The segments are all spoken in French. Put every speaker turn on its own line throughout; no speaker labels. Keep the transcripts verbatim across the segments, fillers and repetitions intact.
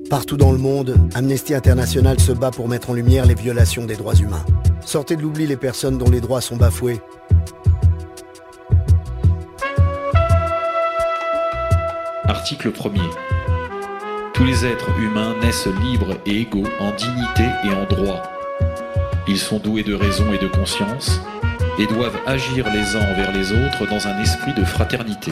Partout dans le monde, Amnesty International se bat pour mettre en lumière les violations des droits humains. Sortez de l'oubli les personnes dont les droits sont bafoués.
Article premier. Tous les êtres humains naissent libres et égaux en dignité et en droit. Ils sont doués de raison et de conscience et doivent agir les uns envers les autres dans un esprit de fraternité.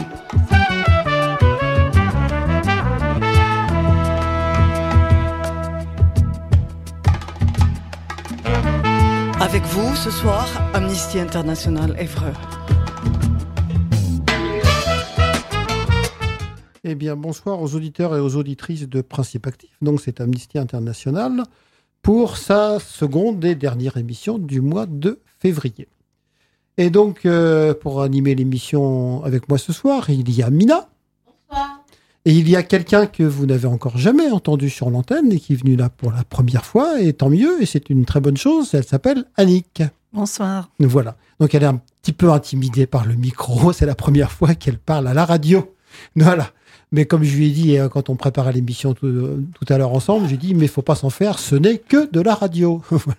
Avec vous, ce soir, Amnesty International Évreux.
Eh bien, bonsoir aux auditeurs et aux auditrices de Principe Actif. Donc, c'est Amnesty International pour sa seconde et dernière émission du mois de février. Et donc, euh, pour animer l'émission avec moi ce soir, il y a Mina.
Bonsoir.
Et il y a quelqu'un que vous n'avez encore jamais entendu sur l'antenne et qui est venu là pour la première fois, et tant mieux, et c'est une très bonne chose, elle s'appelle Annick.
Bonsoir.
Voilà. Donc, elle est un petit peu intimidée par le micro, c'est la première fois qu'elle parle à la radio. Voilà. Mais comme je lui ai dit quand on préparait l'émission tout, tout à l'heure ensemble, j'ai dit, mais il ne faut pas s'en faire, ce n'est que de la radio. Voilà.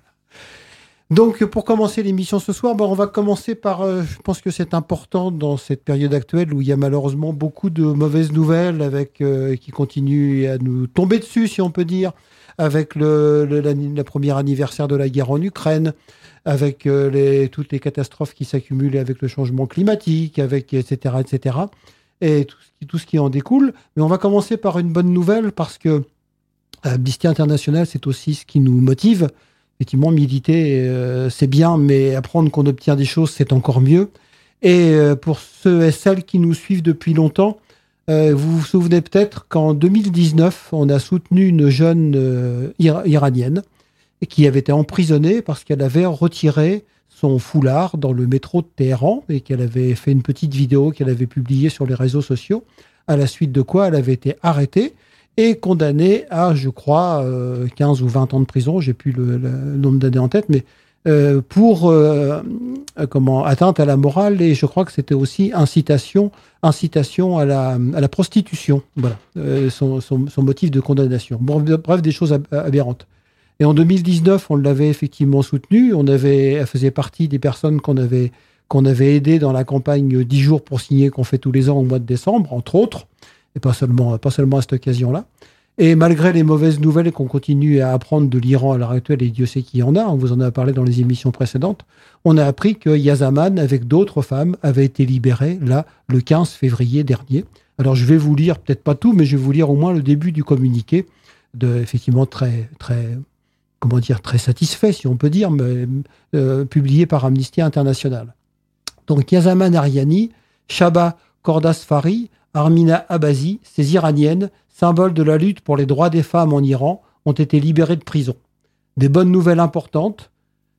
Donc, pour commencer l'émission ce soir, ben, on va commencer par, euh, je pense que c'est important dans cette période actuelle où il y a malheureusement beaucoup de mauvaises nouvelles avec, euh, qui continuent à nous tomber dessus, si on peut dire, avec le, le, la, la première anniversaire de la guerre en Ukraine, avec euh, les, toutes les catastrophes qui s'accumulent avec le changement climatique, avec et cetera, et cetera, et tout ce, qui, tout ce qui en découle. Mais on va commencer par une bonne nouvelle parce que Amnesty International, c'est aussi ce qui nous motive. Effectivement, militer, euh, c'est bien, mais apprendre qu'on obtient des choses, c'est encore mieux. Et euh, pour ceux et celles qui nous suivent depuis longtemps, euh, vous vous souvenez peut-être qu'en deux mille dix-neuf, on a soutenu une jeune euh, ira- iranienne qui avait été emprisonnée parce qu'elle avait retiré son foulard dans le métro de Téhéran et qu'elle avait fait une petite vidéo qu'elle avait publiée sur les réseaux sociaux, à la suite de quoi elle avait été arrêtée et condamné à, je crois, euh, quinze ou vingt ans de prison, j'ai plus le, le nombre d'années en tête, mais euh, pour euh, comment, atteinte à la morale, et je crois que c'était aussi incitation, incitation à, la, à la prostitution, voilà, euh, son, son, son motif de condamnation. Bon, bref, des choses aberrantes. Et en deux mille dix-neuf, on l'avait effectivement soutenue, on avait, elle faisait partie des personnes qu'on avait, qu'on avait aidées dans la campagne dix jours pour signer qu'on fait tous les ans au mois de décembre, entre autres, et pas seulement, pas seulement à cette occasion-là. Et malgré les mauvaises nouvelles qu'on continue à apprendre de l'Iran à l'heure actuelle, et Dieu sait qu'il y en a, on vous en a parlé dans les émissions précédentes, on a appris que Yazaman, avec d'autres femmes, avait été libéré, là, le quinze février dernier. Alors je vais vous lire, peut-être pas tout, mais je vais vous lire au moins le début du communiqué, de, effectivement très, très, comment dire, très satisfait, si on peut dire, mais, euh, publié par Amnesty International. Donc Yazaman Aryani, Shaba Kordasfari, Armina Abazi, ces Iraniennes, symboles de la lutte pour les droits des femmes en Iran, ont été libérées de prison. Des bonnes nouvelles importantes,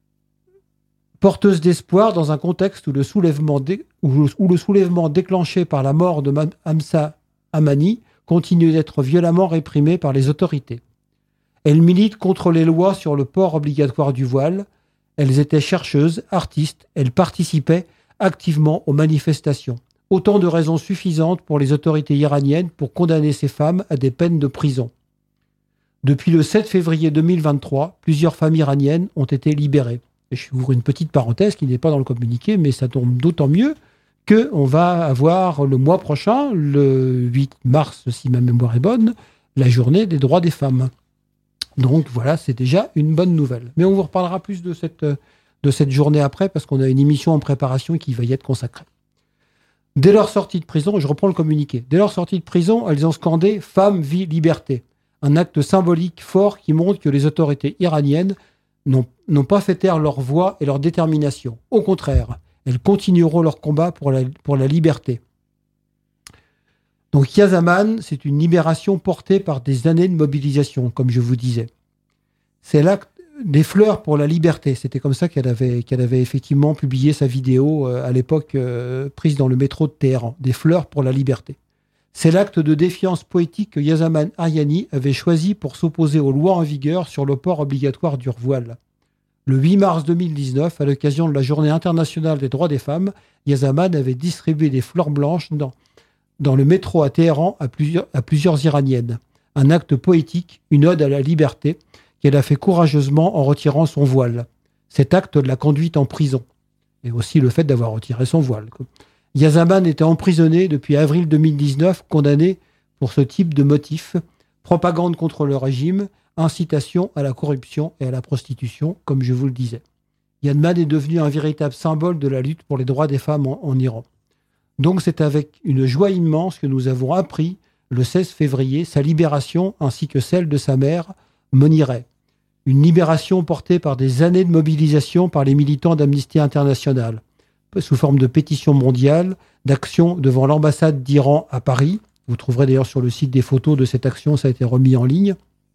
porteuses d'espoir dans un contexte où le soulèvement, dé... où le soulèvement déclenché par la mort de Mahsa Amini continue d'être violemment réprimé par les autorités. Elles militent contre les lois sur le port obligatoire du voile. Elles étaient chercheuses, artistes, elles participaient activement aux manifestations. Autant de raisons suffisantes pour les autorités iraniennes pour condamner ces femmes à des peines de prison. Depuis le sept février deux mille vingt-trois, plusieurs femmes iraniennes ont été libérées. Et je ouvre une petite parenthèse qui n'est pas dans le communiqué, mais ça tombe d'autant mieux qu'on va avoir le mois prochain, le huit mars, si ma mémoire est bonne, la journée des droits des femmes. Donc voilà, c'est déjà une bonne nouvelle. Mais on vous reparlera plus de cette, de cette journée après, parce qu'on a une émission en préparation qui va y être consacrée. Dès leur sortie de prison, je reprends le communiqué, dès leur sortie de prison, elles ont scandé « Femme, vie, liberté ». Un acte symbolique fort qui montre que les autorités iraniennes n'ont, n'ont pas fait taire leur voix et leur détermination. Au contraire, elles continueront leur combat pour la, pour la liberté. Donc Yazaman, c'est une libération portée par des années de mobilisation, comme je vous disais. C'est l'acte des fleurs pour la liberté. C'était comme ça qu'elle avait, qu'elle avait effectivement publié sa vidéo euh, à l'époque euh, prise dans le métro de Téhéran. Des fleurs pour la liberté. C'est l'acte de défiance poétique que Yazaman Aryani avait choisi pour s'opposer aux lois en vigueur sur le port obligatoire du voile. Le huit mars deux mille dix-neuf, à l'occasion de la Journée internationale des droits des femmes, Yazaman avait distribué des fleurs blanches dans, dans le métro à Téhéran à plusieurs, à plusieurs Iraniennes. un acte poétique, une ode à la liberté, qu'elle a fait courageusement en retirant son voile. Cet acte l'a conduite en prison. Et aussi le fait d'avoir retiré son voile. Yazaman était emprisonné depuis avril deux mille dix-neuf, condamné pour ce type de motif, propagande contre le régime, incitation à la corruption et à la prostitution, comme je vous le disais. Yazaman est devenu un véritable symbole de la lutte pour les droits des femmes en, en Iran. Donc c'est avec une joie immense que nous avons appris, le seize février, sa libération ainsi que celle de sa mère, Monireh. Une libération portée par des années de mobilisation par les militants d'Amnesty International, sous forme de pétition mondiale, d'action devant l'ambassade d'Iran à Paris. Vous trouverez d'ailleurs sur le site des photos de cette action, ça a été remis en ligne.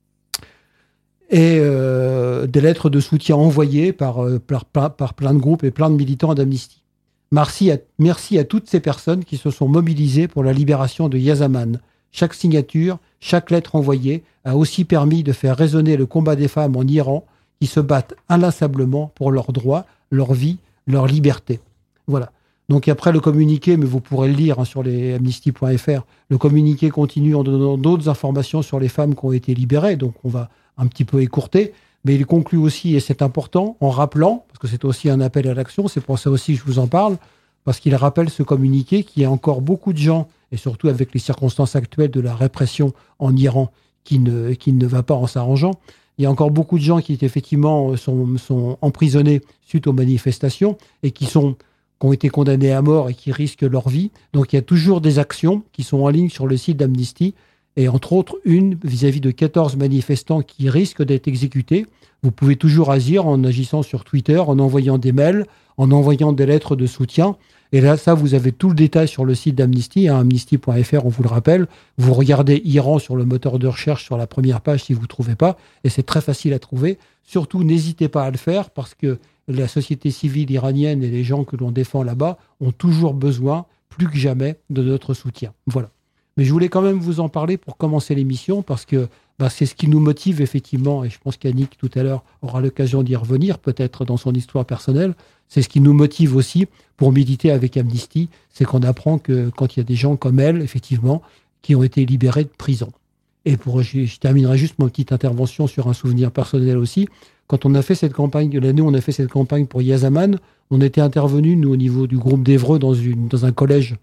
Et euh, des lettres de soutien envoyées par, euh, par, par plein de groupes et plein de militants d'Amnesty. Merci à, merci à toutes ces personnes qui se sont mobilisées pour la libération de Yazaman. Chaque signature, chaque lettre envoyée a aussi permis de faire résonner le combat des femmes en Iran qui se battent inlassablement pour leurs droits, leur vie, leur liberté. Voilà. Donc après le communiqué, mais vous pourrez le lire hein, sur les amnesty point f r, le communiqué continue en donnant d'autres informations sur les femmes qui ont été libérées, donc on va un petit peu écourter, mais il conclut aussi, et c'est important, en rappelant, parce que c'est aussi un appel à l'action, c'est pour ça aussi que je vous en parle, parce qu'il rappelle ce communiqué qu'il y a encore beaucoup de gens, et surtout avec les circonstances actuelles de la répression en Iran, qui ne, qui ne va pas en s'arrangeant. Il y a encore beaucoup de gens qui effectivement sont, sont emprisonnés suite aux manifestations et qui, sont, qui ont été condamnés à mort et qui risquent leur vie. Donc il y a toujours des actions qui sont en ligne sur le site d'Amnesty, et entre autres une vis-à-vis de quatorze manifestants qui risquent d'être exécutés. Vous pouvez toujours agir en agissant sur Twitter, en envoyant des mails, en envoyant des lettres de soutien. Et là, ça, vous avez tout le détail sur le site d'Amnesty, hein, amnesty point f r, on vous le rappelle. Vous regardez Iran sur le moteur de recherche sur la première page si vous ne trouvez pas, et c'est très facile à trouver. Surtout, n'hésitez pas à le faire, parce que la société civile iranienne et les gens que l'on défend là-bas ont toujours besoin, plus que jamais, de notre soutien. Voilà. Mais je voulais quand même vous en parler pour commencer l'émission, parce que bah, c'est ce qui nous motive effectivement, et je pense qu'Annick tout à l'heure aura l'occasion d'y revenir, peut-être dans son histoire personnelle. C'est ce qui nous motive aussi pour militer avec Amnesty, c'est qu'on apprend que quand il y a des gens comme elle, effectivement, qui ont été libérés de prison. Et pour, je, je terminerai juste ma petite intervention sur un souvenir personnel aussi. Quand on a fait cette campagne, l'année où on a fait cette campagne pour Yazaman, on était intervenus, nous, au niveau du groupe d'Évreux, dans, une, dans un collège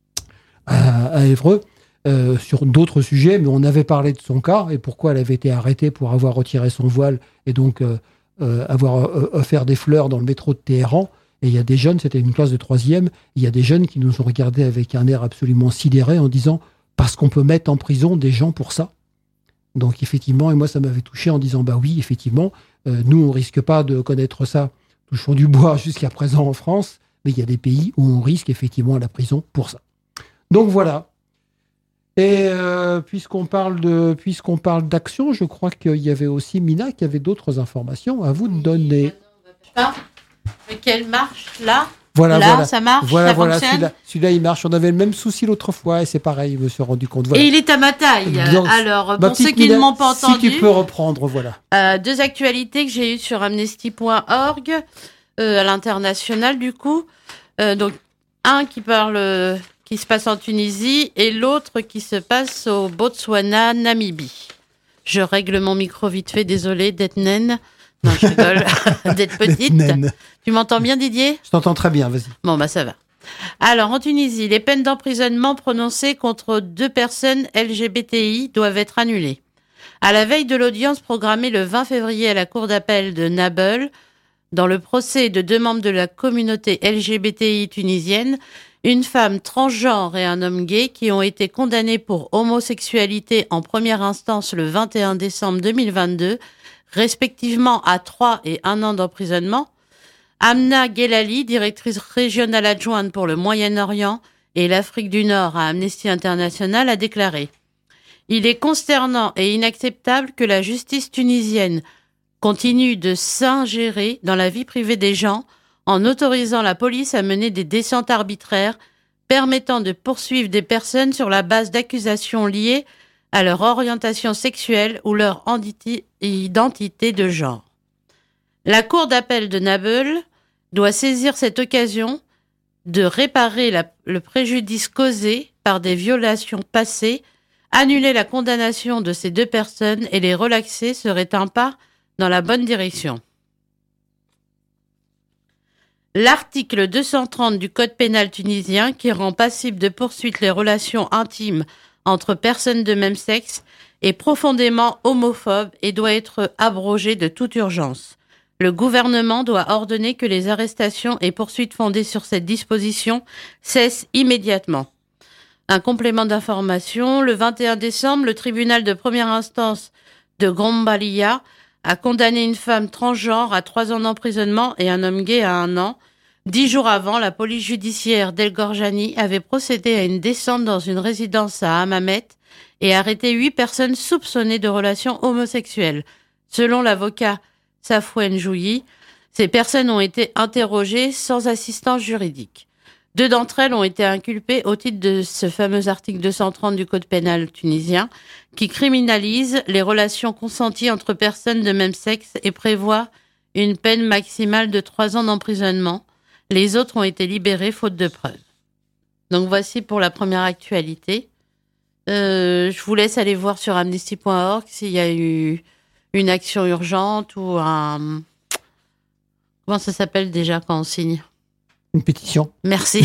à, à Évreux, euh, sur d'autres sujets, mais on avait parlé de son cas et pourquoi elle avait été arrêtée pour avoir retiré son voile et donc euh, euh, avoir euh, offert des fleurs dans le métro de Téhéran. Et il y a des jeunes, c'était une classe de troisième, il y a des jeunes qui nous ont regardés avec un air absolument sidéré en disant « parce qu'on peut mettre en prison des gens pour ça ». Donc effectivement, et moi ça m'avait touché en disant « bah oui, effectivement, euh, nous on risque pas de connaître ça, touchons du bois jusqu'à présent en France, mais il y a des pays où on risque effectivement la prison pour ça ». Donc voilà. Et euh, puisqu'on parle de, puisqu'on parle d'action, je crois qu'il y avait aussi Mina qui avait d'autres informations à vous donner.
Mais quelle marche là
Voilà,
là,
voilà.
ça marche,
voilà,
ça
voilà,
fonctionne.
celui-là, celui-là, il marche. On avait le même souci l'autre fois et c'est pareil, je me suis rendu compte. Voilà.
Et il est à ma taille.
Donc,
Alors,
ma
pour ceux
petite
qui ne
Mina,
m'ont pas entendu,
si tu peux reprendre, voilà.
euh, deux actualités que j'ai eues sur amnesty point org, euh, à l'international du coup. Euh, donc, un qui parle, euh, qui se passe en Tunisie et l'autre qui se passe au Botswana, Namibie. Je règle mon micro vite fait, désolé d'être naine. Non, je rigole, d'être petite.
Naine.
Tu m'entends bien, Didier ?
Je t'entends très bien, vas-y.
Bon, bah ça va. Alors, en Tunisie, les peines d'emprisonnement prononcées contre deux personnes L G B T I doivent être annulées. À la veille de l'audience programmée le vingt février à la cour d'appel de Nabeul, dans le procès de deux membres de la communauté L G B T I tunisienne, une femme transgenre et un homme gay qui ont été condamnés pour homosexualité en première instance le vingt et un décembre deux mille vingt-deux, respectivement à trois et un an d'emprisonnement. Amna Guellali, directrice régionale adjointe pour le Moyen-Orient et l'Afrique du Nord à Amnesty International, a déclaré « Il est consternant et inacceptable que la justice tunisienne continue de s'ingérer dans la vie privée des gens en autorisant la police à mener des descentes arbitraires permettant de poursuivre des personnes sur la base d'accusations liées à leur orientation sexuelle ou leur identité de genre. La cour d'appel de Nabeul doit saisir cette occasion de réparer la, le préjudice causé par des violations passées Annuler la condamnation de ces deux personnes et les relaxer serait un pas dans la bonne direction. L'article deux cent trente du Code pénal tunisien, qui rend passible de poursuite les relations intimes entre personnes de même sexe, est profondément homophobe et doit être abrogé de toute urgence. Le gouvernement doit ordonner que les arrestations et poursuites fondées sur cette disposition cessent immédiatement. Un complément d'information, le vingt et un décembre, le tribunal de première instance de Grombalia a condamné une femme transgenre à trois ans d'emprisonnement et un homme gay à un an. Dix jours avant, la police judiciaire d'El Gorjani avait procédé à une descente dans une résidence à Hammamet et arrêté huit personnes soupçonnées de relations homosexuelles. Selon l'avocat Safouane Jouyi, ces personnes ont été interrogées sans assistance juridique. Deux d'entre elles ont été inculpées au titre de ce fameux article deux cent trente du Code pénal tunisien qui criminalise les relations consenties entre personnes de même sexe et prévoit une peine maximale de trois ans d'emprisonnement. Les autres ont été libérés faute de preuves. Donc voici pour la première actualité. Euh, je vous laisse aller voir sur amnesty point org s'il y a eu une action urgente ou un... Comment ça s'appelle déjà quand on signe ?
Une pétition.
Merci.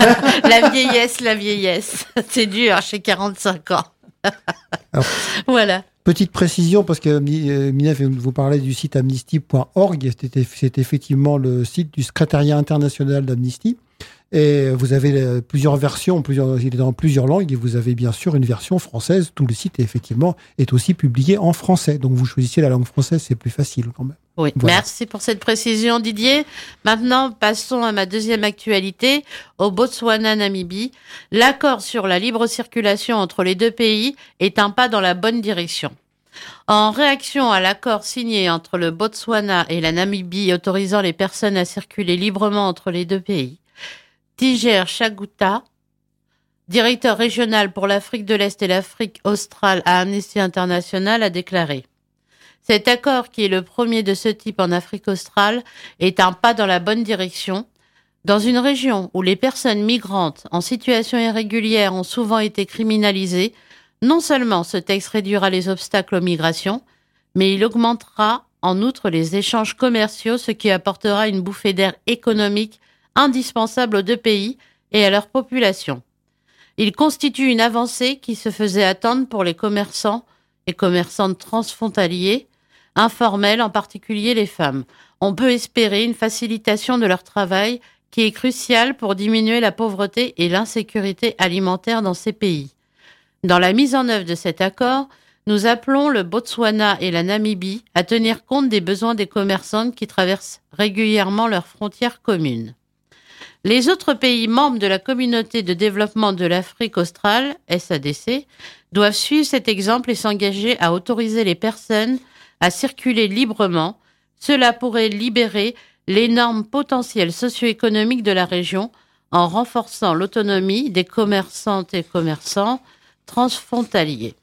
La vieillesse, la vieillesse. C'est dur, j'ai quarante-cinq ans.
Alors,
voilà.
Petite précision, parce que Mina vous parlait du site amnesty point org, c'était, c'est effectivement le site du secrétariat international d'Amnesty. Et vous avez plusieurs versions, plusieurs, il est dans plusieurs langues, et vous avez bien sûr une version française. Tout le site, effectivement, est aussi publié en français. Donc vous choisissez la langue française, c'est plus facile quand même.
Oui,
voilà.
Merci pour cette précision, Didier. Maintenant, passons à ma deuxième actualité, au Botswana-Namibie. L'accord sur la libre circulation entre les deux pays est un pas dans la bonne direction. En réaction à l'accord signé entre le Botswana et la Namibie autorisant les personnes à circuler librement entre les deux pays, Tiger Chaguta, directeur régional pour l'Afrique de l'Est et l'Afrique australe à Amnesty International, a déclaré: cet accord, qui est le premier de ce type en Afrique australe, est un pas dans la bonne direction. Dans une région où les personnes migrantes en situation irrégulière ont souvent été criminalisées, non seulement ce texte réduira les obstacles aux migrations, mais il augmentera en outre les échanges commerciaux, ce qui apportera une bouffée d'air économique indispensable aux deux pays et à leur population. Il constitue une avancée qui se faisait attendre pour les commerçants et commerçantes transfrontaliers, informels, en particulier les femmes. On peut espérer une facilitation de leur travail qui est cruciale pour diminuer la pauvreté et l'insécurité alimentaire dans ces pays. Dans la mise en œuvre de cet accord, nous appelons le Botswana et la Namibie à tenir compte des besoins des commerçantes qui traversent régulièrement leurs frontières communes. Les autres pays membres de la Communauté de développement de l'Afrique australe, S A D C, doivent suivre cet exemple et s'engager à autoriser les personnes à circuler librement. Cela pourrait libérer l'énorme potentiel socio-économique de la région en renforçant l'autonomie des commerçantes et commerçants transfrontaliers.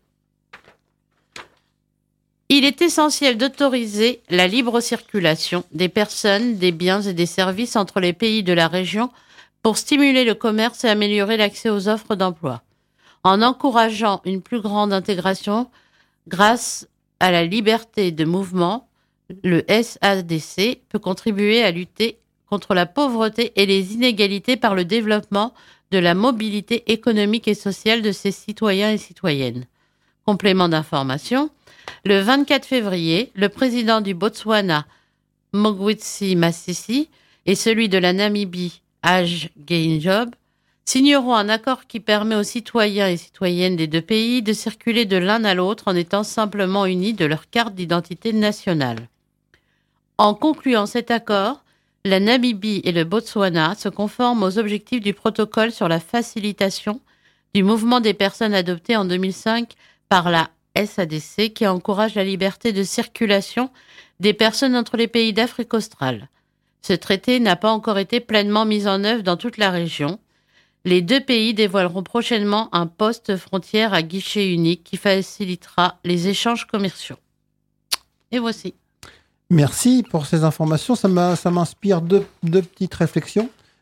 Il est essentiel d'autoriser la libre circulation des personnes, des biens et des services entre les pays de la région pour stimuler le commerce et améliorer l'accès aux offres d'emploi. En encourageant une plus grande intégration grâce à la liberté de mouvement, le S A D C peut contribuer à lutter contre la pauvreté et les inégalités par le développement de la mobilité économique et sociale de ses citoyens et citoyennes. Complément d'information, le vingt-quatre février, le président du Botswana, Mogwetsi Masisi, et celui de la Namibie, Hage Geingob, signeront un accord qui permet aux citoyens et citoyennes des deux pays de circuler de l'un à l'autre en étant simplement unis de leur carte d'identité nationale. En concluant cet accord, la Namibie et le Botswana se conforment aux objectifs du protocole sur la facilitation du mouvement des personnes adopté en deux mille cinq par la S A D C, qui encourage la liberté de circulation des personnes entre les pays d'Afrique australe. Ce traité n'a pas encore été pleinement mis en œuvre dans toute la région. Les deux pays dévoileront prochainement un poste frontière à guichet unique qui facilitera les échanges commerciaux. Et voici.
Merci pour ces informations. Ça, m'a, ça m'inspire deux, deux petites réflexions.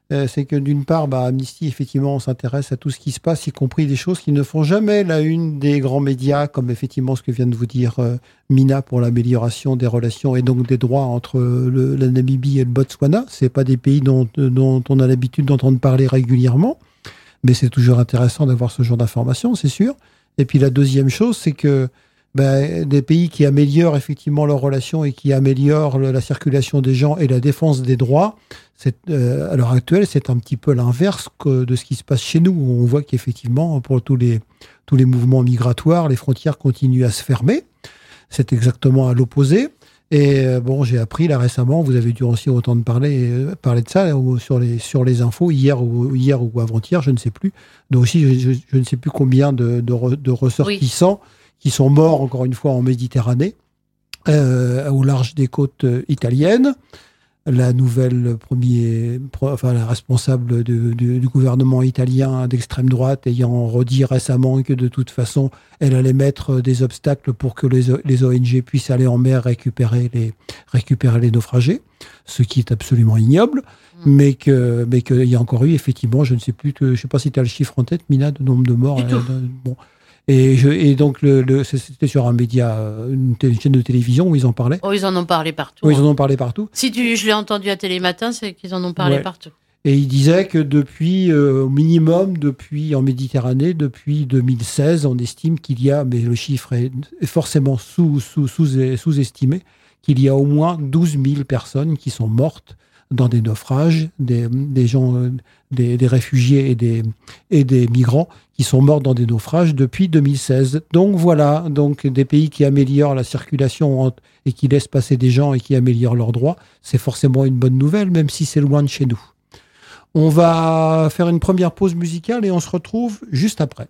Euh, c'est que d'une part, bah, Amnesty, effectivement, on s'intéresse à tout ce qui se passe, y compris des choses qui ne font jamais la une des grands médias, comme effectivement ce que vient de vous dire euh, Mina pour l'amélioration des relations et donc des droits entre le, la Namibie et le Botswana. C'est pas des pays dont, dont on a l'habitude d'entendre parler régulièrement, mais c'est toujours intéressant d'avoir ce genre d'informations, c'est sûr. Et puis la deuxième chose, c'est que ben, des pays qui améliorent effectivement leurs relations et qui améliorent le, la circulation des gens et la défense des droits, c'est, euh, à l'heure actuelle, c'est un petit peu l'inverse que de ce qui se passe chez nous. On voit qu'effectivement, pour tous les, tous les mouvements migratoires, les frontières continuent à se fermer. C'est exactement à l'opposé. Et euh, bon, j'ai appris là récemment, vous avez dû aussi entendre parler, euh, parler de ça ou, sur, les, sur les infos, hier ou, hier ou avant-hier, je ne sais plus. Donc aussi, je, je, je ne sais plus combien de, de, re, de ressortissants oui. qui sont morts, encore une fois, en Méditerranée, euh, au large des côtes italiennes. La nouvelle premier, enfin, la responsable de, de, du gouvernement italien d'extrême droite ayant redit récemment que de toute façon, elle allait mettre des obstacles pour que les, les O N G puissent aller en mer récupérer les, récupérer les naufragés, ce qui est absolument ignoble, mmh. mais que, mais qu'il y a encore eu effectivement, je ne sais plus, que, je ne sais pas si tu as le chiffre en tête, Mina, de nombre de morts.
Euh,
bon. Et, je, et donc, le, le, c'était sur un média, une, télé, une chaîne de télévision où ils en parlaient.
Oh, ils en ont parlé partout.
Oui, hein. Ils en ont parlé partout.
Si tu, je l'ai entendu à Télématin, c'est qu'ils en ont parlé ouais. partout.
Et ils disaient que depuis, euh, au minimum, depuis en Méditerranée, depuis deux mille seize, on estime qu'il y a, mais le chiffre est forcément sous, sous, sous, sous-estimé, qu'il y a au moins douze mille personnes qui sont mortes dans des naufrages, des, des gens, des, des réfugiés et des, et des migrants qui sont morts dans des naufrages depuis deux mille seize. Donc voilà, donc des pays qui améliorent la circulation et qui laissent passer des gens et qui améliorent leurs droits, c'est forcément une bonne nouvelle, même si c'est loin de chez nous. On va faire une première pause musicale et on se retrouve juste après.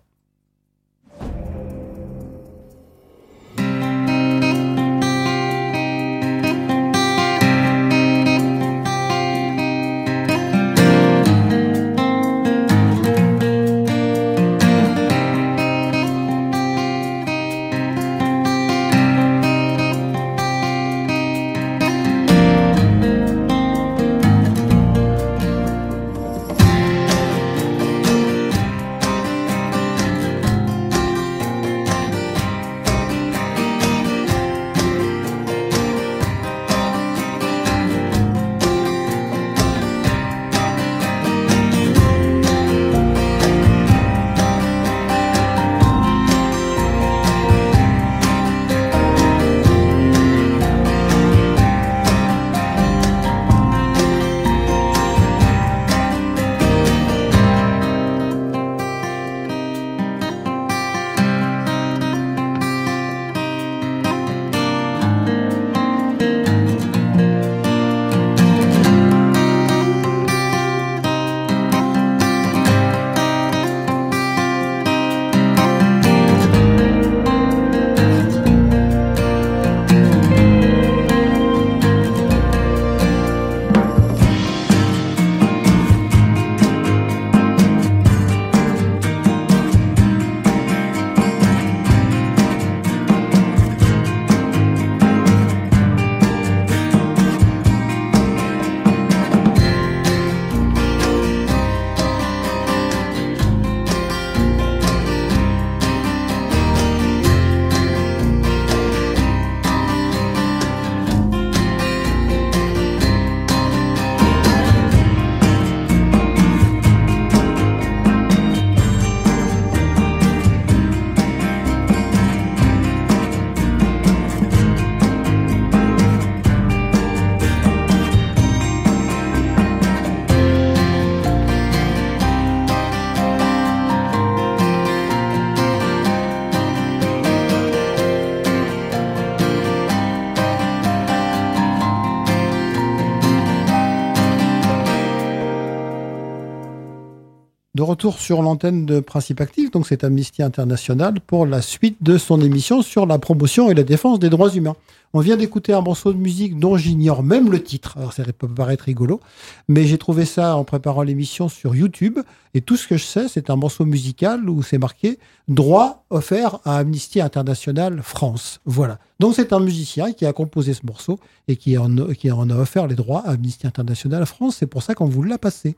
De retour sur l'antenne de Principe Actif, donc c'est Amnesty International pour la suite de son émission sur la promotion et la défense des droits humains. On vient d'écouter un morceau de musique dont j'ignore même le titre, alors ça peut paraître rigolo, mais j'ai trouvé ça en préparant l'émission sur YouTube, et tout ce que je sais, c'est un morceau musical où c'est marqué « Droit offert à Amnesty International France ». Voilà. Donc c'est un musicien qui a composé ce morceau et qui en, qui en a offert les droits à Amnesty International France, c'est pour ça qu'on vous l'a passé.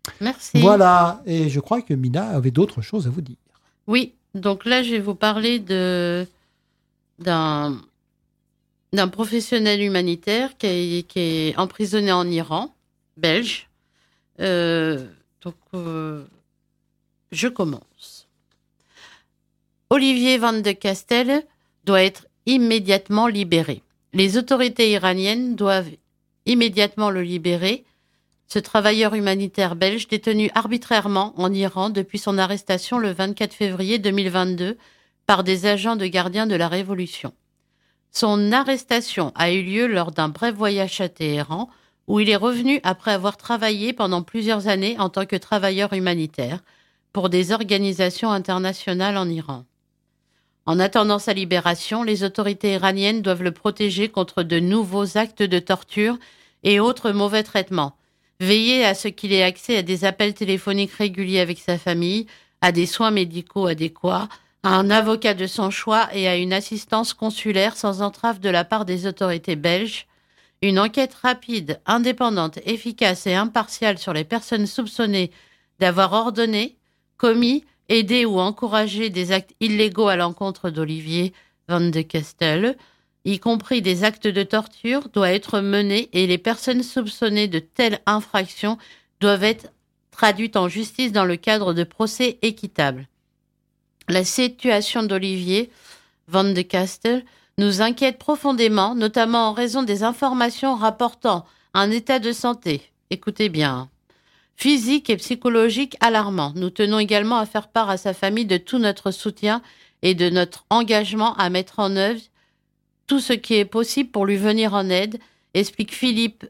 Merci.
Voilà, et je crois que Mina avait d'autres choses à vous dire.
Oui, donc là, je vais vous parler de, d'un, d'un professionnel humanitaire qui est, qui est emprisonné en Iran, belge. Euh, donc, euh, je commence. Olivier Van de Castel doit être immédiatement libéré. Les autorités iraniennes doivent immédiatement le libérer. Ce travailleur humanitaire belge détenu arbitrairement en Iran depuis son arrestation le vingt-quatre février deux mille vingt-deux par des agents de gardiens de la Révolution. Son arrestation a eu lieu lors d'un bref voyage à Téhéran où il est revenu après avoir travaillé pendant plusieurs années en tant que travailleur humanitaire pour des organisations internationales en Iran. En attendant sa libération, les autorités iraniennes doivent le protéger contre de nouveaux actes de torture et autres mauvais traitements. Veiller à ce qu'il ait accès à des appels téléphoniques réguliers avec sa famille, à des soins médicaux adéquats, à un avocat de son choix et à une assistance consulaire sans entrave de la part des autorités belges. Une enquête rapide, indépendante, efficace et impartiale sur les personnes soupçonnées d'avoir ordonné, commis, aidé ou encouragé des actes illégaux à l'encontre d'Olivier Van de Castel, y compris des actes de torture, doit être menée et les personnes soupçonnées de telles infractions doivent être traduites en justice dans le cadre de procès équitables. La situation d'Olivier Van de Castel nous inquiète profondément, notamment en raison des informations rapportant un état de santé, écoutez bien, physique et psychologique alarmant. Nous tenons également à faire part à sa famille de tout notre soutien et de notre engagement à mettre en œuvre tout ce qui est possible pour lui venir en aide, explique Philippe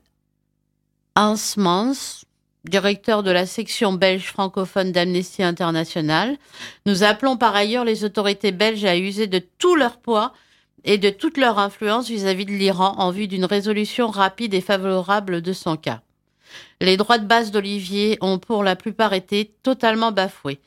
Hansmans, directeur de la section belge francophone d'Amnesty International. Nous appelons par ailleurs les autorités belges à user de tout leur poids et de toute leur influence vis-à-vis de l'Iran en vue d'une résolution rapide et favorable de son cas. Les droits de base d'Olivier ont pour la plupart été totalement bafoués.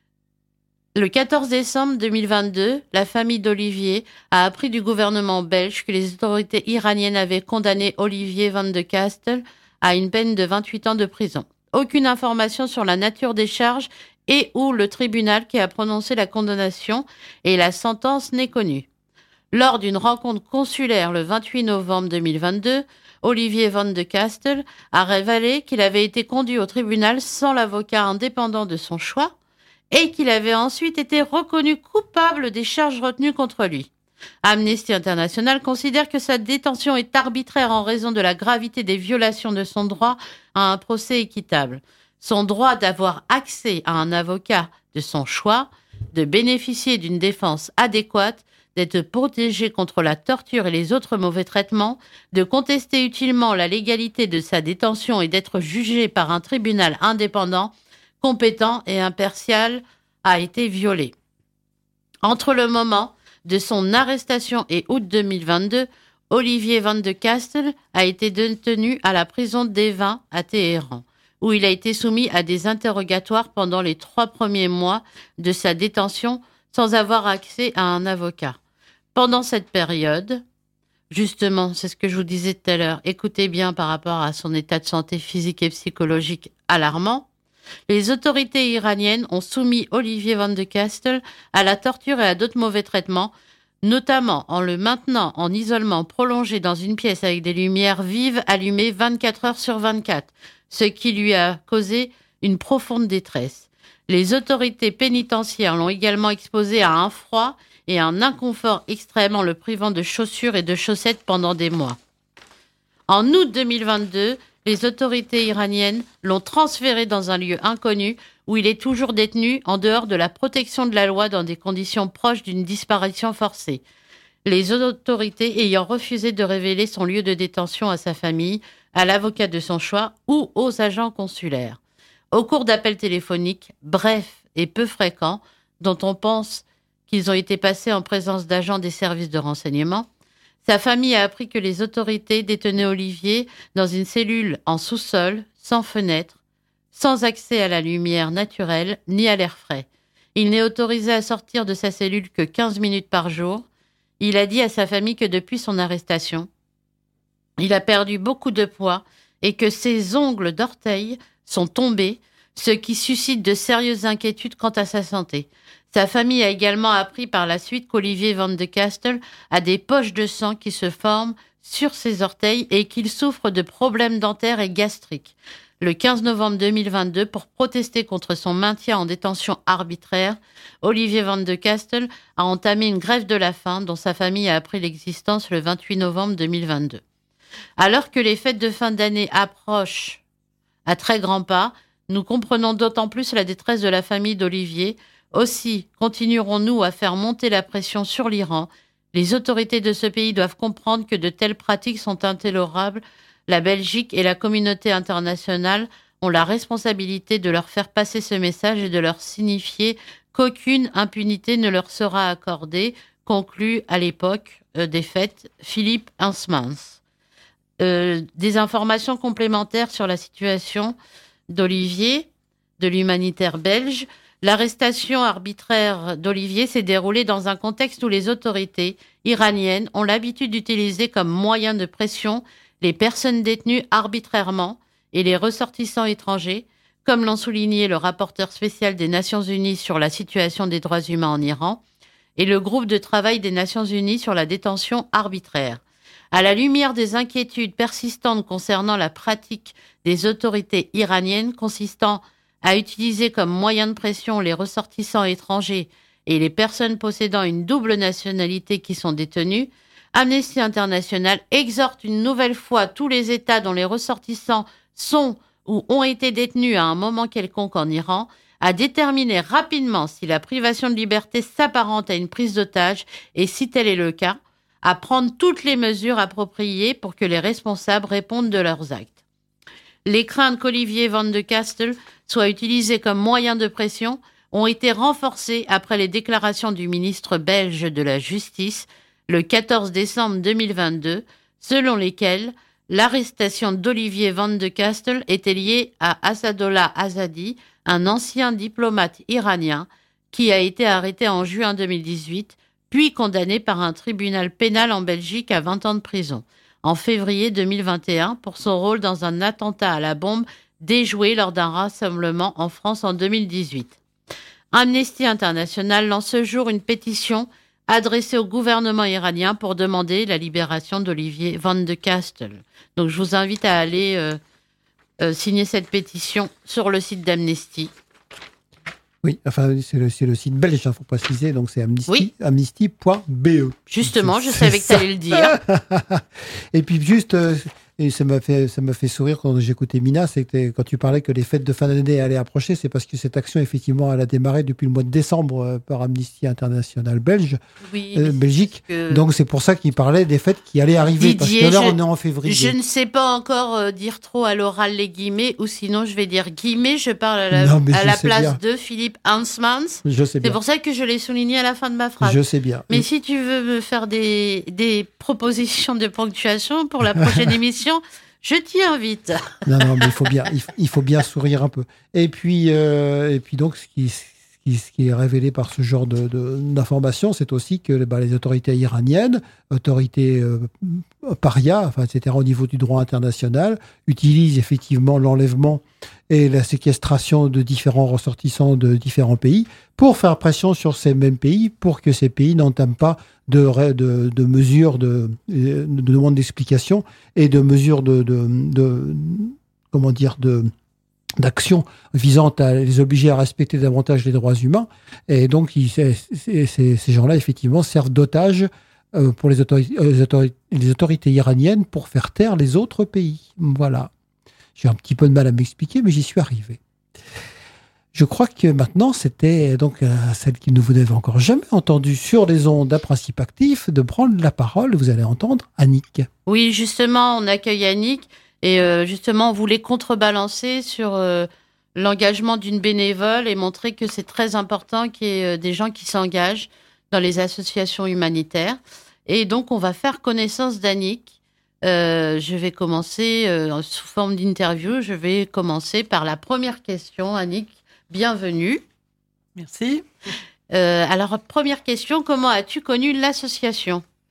Le quatorze décembre deux mille vingt-deux, la famille d'Olivier a appris du gouvernement belge que les autorités iraniennes avaient condamné Olivier Van de Castel à une peine de vingt-huit ans de prison. Aucune information sur la nature des charges et ou le tribunal qui a prononcé la condamnation et la sentence n'est connue. Lors d'une rencontre consulaire le vingt-huit novembre deux mille vingt-deux, Olivier Van de Castel a révélé qu'il avait été conduit au tribunal sans l'avocat indépendant de son choix et qu'il avait ensuite été reconnu coupable des charges retenues contre lui. Amnesty International considère que sa détention est arbitraire en raison de la gravité des violations de son droit à un procès équitable. Son droit d'avoir accès à un avocat de son choix, de bénéficier d'une défense adéquate, d'être protégé contre la torture et les autres mauvais traitements, de contester utilement la légalité de sa détention et d'être jugé par un tribunal indépendant, compétent et impartial, a été violé. Entre le moment de son arrestation et août deux mille vingt-deux, Olivier Van de Castel a été détenu à la prison d'Evin à Téhéran, où il a été soumis à des interrogatoires pendant les trois premiers mois de sa détention sans avoir accès à un avocat. Pendant cette période, justement, c'est ce que je vous disais tout à l'heure, écoutez bien par rapport à son état de santé physique et psychologique alarmant, les autorités iraniennes ont soumis Olivier Van de Castel à la torture et à d'autres mauvais traitements, notamment en le maintenant en isolement prolongé dans une pièce avec des lumières vives allumées vingt-quatre heures sur vingt-quatre, ce qui lui a causé une profonde détresse. Les autorités pénitentiaires l'ont également exposé à un froid et un inconfort extrême en le privant de chaussures et de chaussettes pendant des mois. En août deux mille vingt-deux, les autorités iraniennes l'ont transféré dans un lieu inconnu où il est toujours détenu en dehors de la protection de la loi dans des conditions proches d'une disparition forcée. Les autorités ayant refusé de révéler son lieu de détention à sa famille, à l'avocat de son choix ou aux agents consulaires. Au cours d'appels téléphoniques, brefs et peu fréquents, dont on pense qu'ils ont été passés en présence d'agents des services de renseignement, sa famille a appris que les autorités détenaient Olivier dans une cellule en sous-sol, sans fenêtre, sans accès à la lumière naturelle ni à l'air frais. Il n'est autorisé à sortir de sa cellule que quinze minutes par jour. Il a dit à sa famille que depuis son arrestation, il a perdu beaucoup de poids et que ses ongles d'orteil sont tombés, ce qui suscite de sérieuses inquiétudes quant à sa santé. Sa famille a également appris par la suite qu'Olivier Van de Castel a des poches de sang qui se forment sur ses orteils et qu'il souffre de problèmes dentaires et gastriques. Le quinze novembre deux mille vingt-deux, pour protester contre son maintien en détention arbitraire, Olivier Van de Castel a entamé une grève de la faim dont sa famille a appris l'existence le vingt-huit novembre deux mille vingt-deux. Alors que les fêtes de fin d'année approchent à très grands pas, nous comprenons d'autant plus la détresse de la famille d'Olivier. Aussi, continuerons-nous à faire monter la pression sur l'Iran. Les autorités de ce pays doivent comprendre que de telles pratiques sont intolérables. La Belgique et la communauté internationale ont la responsabilité de leur faire passer ce message et de leur signifier qu'aucune impunité ne leur sera accordée, conclut à l'époque euh, des fêtes Philippe Heinzmans. Euh, des informations complémentaires sur la situation d'Olivier, de l'humanitaire belge. L'arrestation arbitraire d'Olivier s'est déroulée dans un contexte où les autorités iraniennes ont l'habitude d'utiliser comme moyen de pression les personnes détenues arbitrairement et les ressortissants étrangers, comme l'ont souligné le rapporteur spécial des Nations Unies sur la situation des droits humains en Iran et le groupe de travail des Nations Unies sur la détention arbitraire. À la lumière des inquiétudes persistantes concernant la pratique des autorités iraniennes consistant à utiliser comme moyen de pression les ressortissants étrangers et les personnes possédant une double nationalité qui sont détenues, Amnesty International exhorte une nouvelle fois tous les États dont les ressortissants sont ou ont été détenus à un moment quelconque en Iran à déterminer rapidement si la privation de liberté s'apparente à une prise d'otage et, si tel est le cas, à prendre toutes les mesures appropriées pour que les responsables répondent de leurs actes. Les craintes qu'Olivier Van de Castel soit utilisé comme moyen de pression ont été renforcées après les déclarations du ministre belge de la Justice le quatorze décembre deux mille vingt-deux, selon lesquelles l'arrestation d'Olivier Van de Castel était liée à Assadollah Azadi, un ancien diplomate iranien qui a été arrêté en juin deux mille dix-huit, puis condamné par un tribunal pénal en Belgique à vingt ans de prison, en février deux mille vingt et un, pour son rôle dans un attentat à la bombe déjoué lors d'un rassemblement en France en deux mille dix-huit. Amnesty International lance ce jour une pétition adressée au gouvernement iranien pour demander la libération d'Olivier Van de Castel. Donc je vous invite à aller euh, euh, signer cette pétition sur le site d'Amnesty.
Oui, enfin c'est le, c'est le site belge, il hein, faut préciser, donc c'est amnesty,
oui.
amnesty point b e.
Justement, je savais que tu allais le dire.
Et puis juste, euh, et ça m'a fait, ça m'a fait sourire quand j'écoutais Mina, c'était quand tu parlais que les fêtes de fin d'année allaient approcher, c'est parce que cette action, effectivement, elle a démarré depuis le mois de décembre euh, par Amnesty International belge,
oui,
euh, Belgique.
Que...
Donc c'est pour ça qu'il parlait des fêtes qui allaient arriver,
Didier,
parce que là,
je,
on est en février.
Je ne sais pas encore euh, dire trop à l'oral les guillemets, ou sinon je vais dire guillemets, je parle à la,
non,
à la place
bien.
de Philippe Heinzmans.
Je sais bien.
C'est pour ça que je l'ai souligné à la fin de ma phrase.
Je sais bien.
Mais si tu veux me faire des, des propositions de ponctuation pour la prochaine émission, je t'y invite.
Non, non, mais il faut bien, il faut, il faut bien sourire un peu. Et puis, euh, et puis donc, ce qui, ce, qui, ce qui est révélé par ce genre de, de, d'informations, c'est aussi que bah, les autorités iraniennes, autorités euh, paria, enfin, et cetera, au niveau du droit international, utilisent effectivement l'enlèvement et la séquestration de différents ressortissants de différents pays pour faire pression sur ces mêmes pays, pour que ces pays n'entament pas de, de, de mesures de, de, de demande d'explication et de mesures de, de, de comment dire de d'action visant à les obliger à respecter davantage les droits humains. Et donc, ils, c'est, c'est, c'est, ces gens-là, effectivement, servent d'otages euh, pour les autorités, les, autorités, les autorités iraniennes pour faire taire les autres pays. Voilà. J'ai un petit peu de mal à m'expliquer, mais j'y suis arrivé. Je crois que maintenant, c'était donc à celle qui ne vous avez encore jamais entendue sur les ondes à principe actif de prendre la parole. Vous allez entendre Annick.
Oui, justement, on accueille Annick. Et euh, justement, on voulait contrebalancer sur euh, l'engagement d'une bénévole et montrer que c'est très important qu'il y ait euh, des gens qui s'engagent dans les associations humanitaires. Et donc, on va faire connaissance d'Annick. Euh, je vais commencer euh, sous forme d'interview. Je vais commencer par la première question. Annick, bienvenue.
Merci.
Euh, alors, première question, comment as-tu connu l'association ?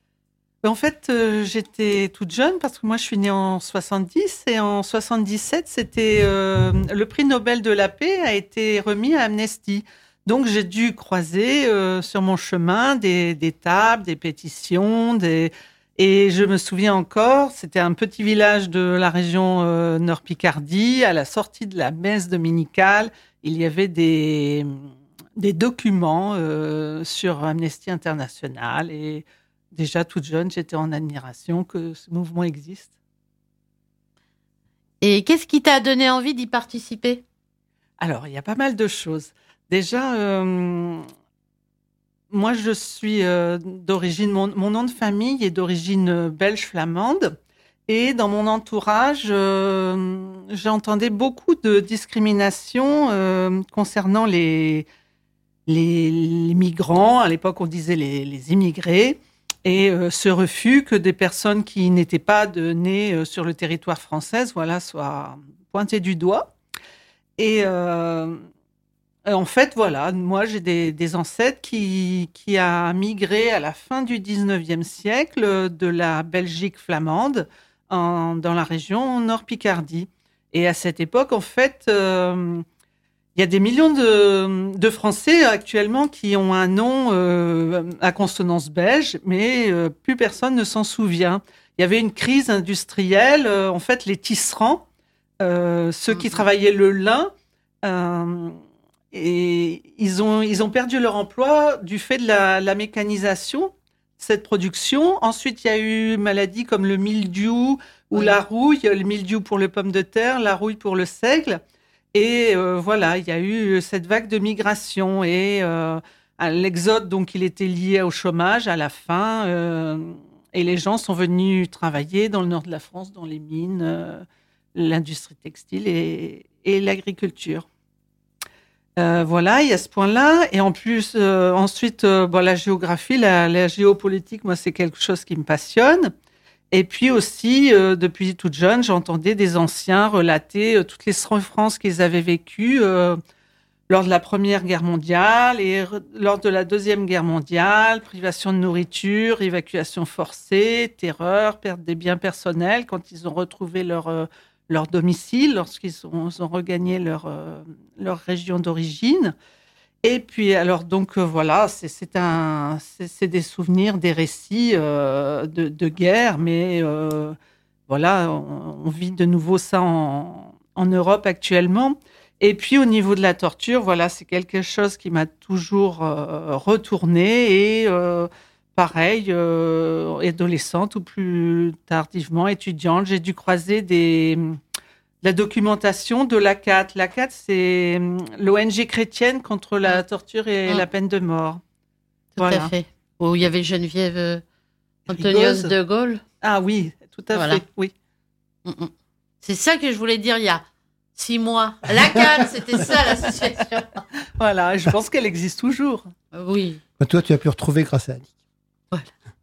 En fait, euh, j'étais toute jeune parce que moi, je suis née en soixante-dix et en soixante-dix-sept, c'était euh, le prix Nobel de la paix a été remis à Amnesty. Donc, j'ai dû croiser euh, sur mon chemin des, des tables, des pétitions, des... et je me souviens encore, c'était un petit village de la région euh, Nord-Picardie. À la sortie de la messe dominicale, il y avait des, des documents euh, sur Amnesty International et déjà toute jeune, j'étais en admiration que ce mouvement existe.
Et qu'est-ce qui t'a donné envie d'y participer ?
Alors, il y a pas mal de choses. Déjà, euh, moi, je suis euh, d'origine, mon, mon nom de famille est d'origine belge-flamande. Et dans mon entourage, euh, j'entendais beaucoup de discrimination euh, concernant les, les, les migrants. À l'époque, on disait les, les immigrés. Et euh, ce refus que des personnes qui n'étaient pas de, nées euh, sur le territoire français, voilà, soient pointées du doigt. Et euh, en fait, voilà, moi j'ai des, des ancêtres qui, qui a migré à la fin du dix-neuvième siècle de la Belgique flamande en, dans la région Nord-Picardie. Et à cette époque, en fait, euh, il y a des millions de, de Français actuellement qui ont un nom euh, à consonance belge, mais euh, plus personne ne s'en souvient. Il y avait une crise industrielle. Euh, en fait, les tisserands, euh, ceux qui travaillaient le lin, euh, et ils ont, ils ont perdu leur emploi du fait de la, la mécanisation, cette production. Ensuite, il y a eu maladies comme le mildiou ou oui. la rouille, le mildiou pour les pommes de terre, la rouille pour le seigle. Et euh, voilà, il y a eu cette vague de migration et euh, l'exode, donc il était lié au chômage à la fin. Euh, et les gens sont venus travailler dans le nord de la France, dans les mines, euh, l'industrie textile et, et l'agriculture. Euh, voilà, il y a ce point-là. Et en plus, euh, ensuite, euh, bon, la géographie, la, la géopolitique, moi, c'est quelque chose qui me passionne. Et puis aussi, euh, depuis toute jeune, j'entendais des anciens relater euh, toutes les souffrances qu'ils avaient vécues euh, lors de la Première Guerre mondiale et re- lors de la Deuxième Guerre mondiale, privation de nourriture, évacuation forcée, terreur, perte des biens personnels quand ils ont retrouvé leur, euh, leur domicile, lorsqu'ils ont, ont regagné leur, euh, leur région d'origine. Et puis, alors, donc, euh, voilà, c'est, c'est, un, c'est, c'est des souvenirs, des récits euh, de, de guerre, mais euh, voilà, on, on vit de nouveau ça en, en Europe actuellement. Et puis, au niveau de la torture, voilà, c'est quelque chose qui m'a toujours euh, retourné et euh, pareil, euh, adolescente ou plus tardivement étudiante, j'ai dû croiser des... la documentation de l'A C A T. L'A C A T, c'est l'O N G chrétienne contre la torture et mmh. la peine de mort.
Tout
voilà.
à fait. Où il y avait Geneviève euh, Antonios de Gaulle.
Ah oui, tout à voilà. fait, oui.
Mmh. C'est ça que je voulais dire il y a six mois. L'A C A T, c'était ça la situation.
Voilà, je pense qu'elle existe toujours.
Oui.
Bah, toi, tu as pu retrouver grâce à Annick.
Voilà.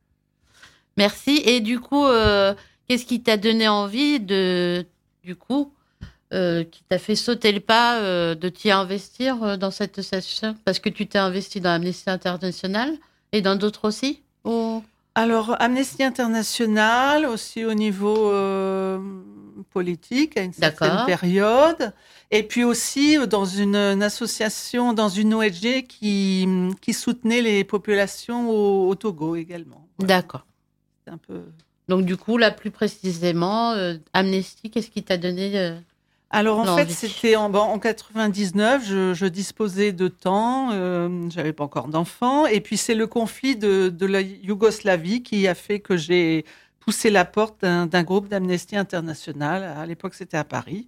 Merci. Et du coup, euh, qu'est-ce qui t'a donné envie de... du coup, euh, qui t'a fait sauter le pas euh, de t'y investir euh, dans cette association ? Parce que tu t'es investi dans Amnesty International et dans d'autres aussi ou...
Alors, Amnesty International, aussi au niveau euh, politique, à une certaine D'accord. période. Et puis aussi dans une, une association, dans une O N G qui, qui soutenait les populations au, au Togo également.
Voilà. D'accord.
C'est un peu...
Donc, du coup, là, plus précisément, euh, Amnesty, qu'est-ce qui t'a donné euh,
Alors, en
l'envie.
fait, c'était en, bon, en quatre-vingt-dix-neuf, je, je disposais de temps, euh, j'avais pas encore d'enfants, et puis c'est le conflit de, de la Yougoslavie qui a fait que j'ai poussé la porte d'un, d'un groupe d'Amnesty International. À l'époque, c'était à Paris.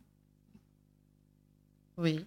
Oui.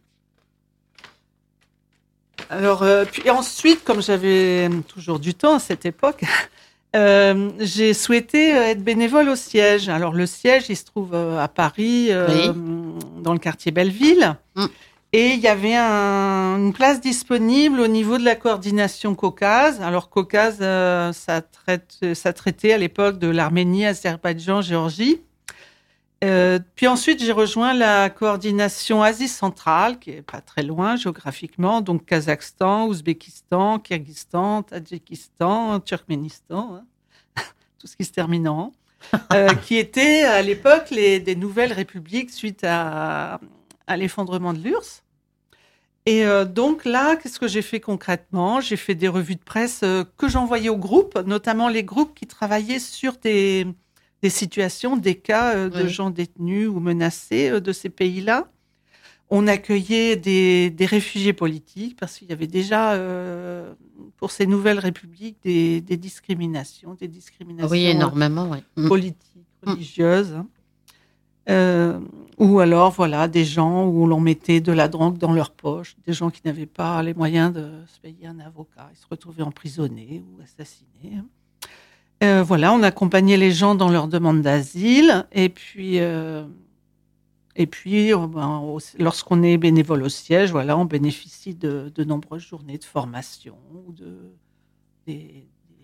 Alors, euh, puis ensuite, comme j'avais toujours du temps à cette époque... Euh, j'ai souhaité être bénévole au siège. Alors, le siège, il se trouve à Paris, euh, oui. dans le quartier Belleville. Mm. Et il y avait un, une place disponible au niveau de la coordination Caucase. Alors, Caucase, euh, ça, traite, ça traitait à l'époque de l'Arménie, Azerbaïdjan, Géorgie. Euh, puis ensuite, j'ai rejoint la coordination Asie centrale, qui est pas très loin géographiquement, donc Kazakhstan, Ouzbékistan, Kyrgyzstan, Tadjikistan, Turkménistan, hein. tout ce qui se termine en euh, qui étaient à l'époque les, des nouvelles républiques suite à, à l'effondrement de l'U R S S. Et euh, donc là, qu'est-ce que j'ai fait concrètement ? J'ai fait des revues de presse euh, que j'envoyais aux groupes, notamment les groupes qui travaillaient sur des, des situations, des cas euh, de oui. gens détenus ou menacés euh, de ces pays-là. On accueillait des, des réfugiés politiques parce qu'il y avait déjà, euh, pour ces nouvelles républiques, des, des discriminations, des discriminations
oui, énormément, oui.
politiques, religieuses. Mmh. Euh, ou alors, voilà, des gens où l'on mettait de la drogue dans leur poche, des gens qui n'avaient pas les moyens de se payer un avocat. Ils se retrouvaient emprisonnés ou assassinés. Euh, voilà, on accompagnait les gens dans leur demande d'asile. Et puis, euh, et puis ben, lorsqu'on est bénévole au siège, voilà, on bénéficie de, de nombreuses journées de formation ou de... Des,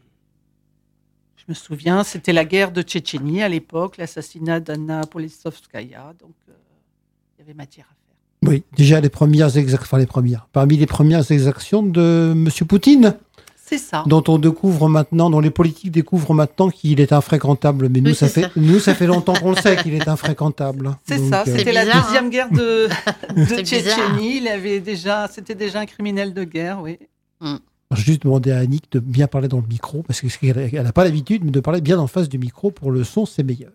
Je me souviens, c'était la guerre de Tchétchénie à l'époque, l'assassinat d'Anna Politkovskaya, donc euh, il y avait matière à faire.
Oui, déjà les premières exactions, enfin les premières, parmi les premières exactions de M. Poutine.
C'est ça.
Dont on découvre maintenant, dont les politiques découvrent maintenant qu'il est infréquentable. Mais nous, oui, ça fait, ça. nous, ça fait longtemps qu'on le sait qu'il est infréquentable.
C'est donc, ça, c'était euh... bizarre, la deuxième hein guerre de, de Tchétchénie. Il avait déjà, c'était déjà un criminel de guerre, oui.
Mm.
J'ai juste demandé à Annick de bien parler dans le micro, parce qu'elle n'a pas l'habitude, mais de parler bien en face du micro pour le son, c'est meilleur.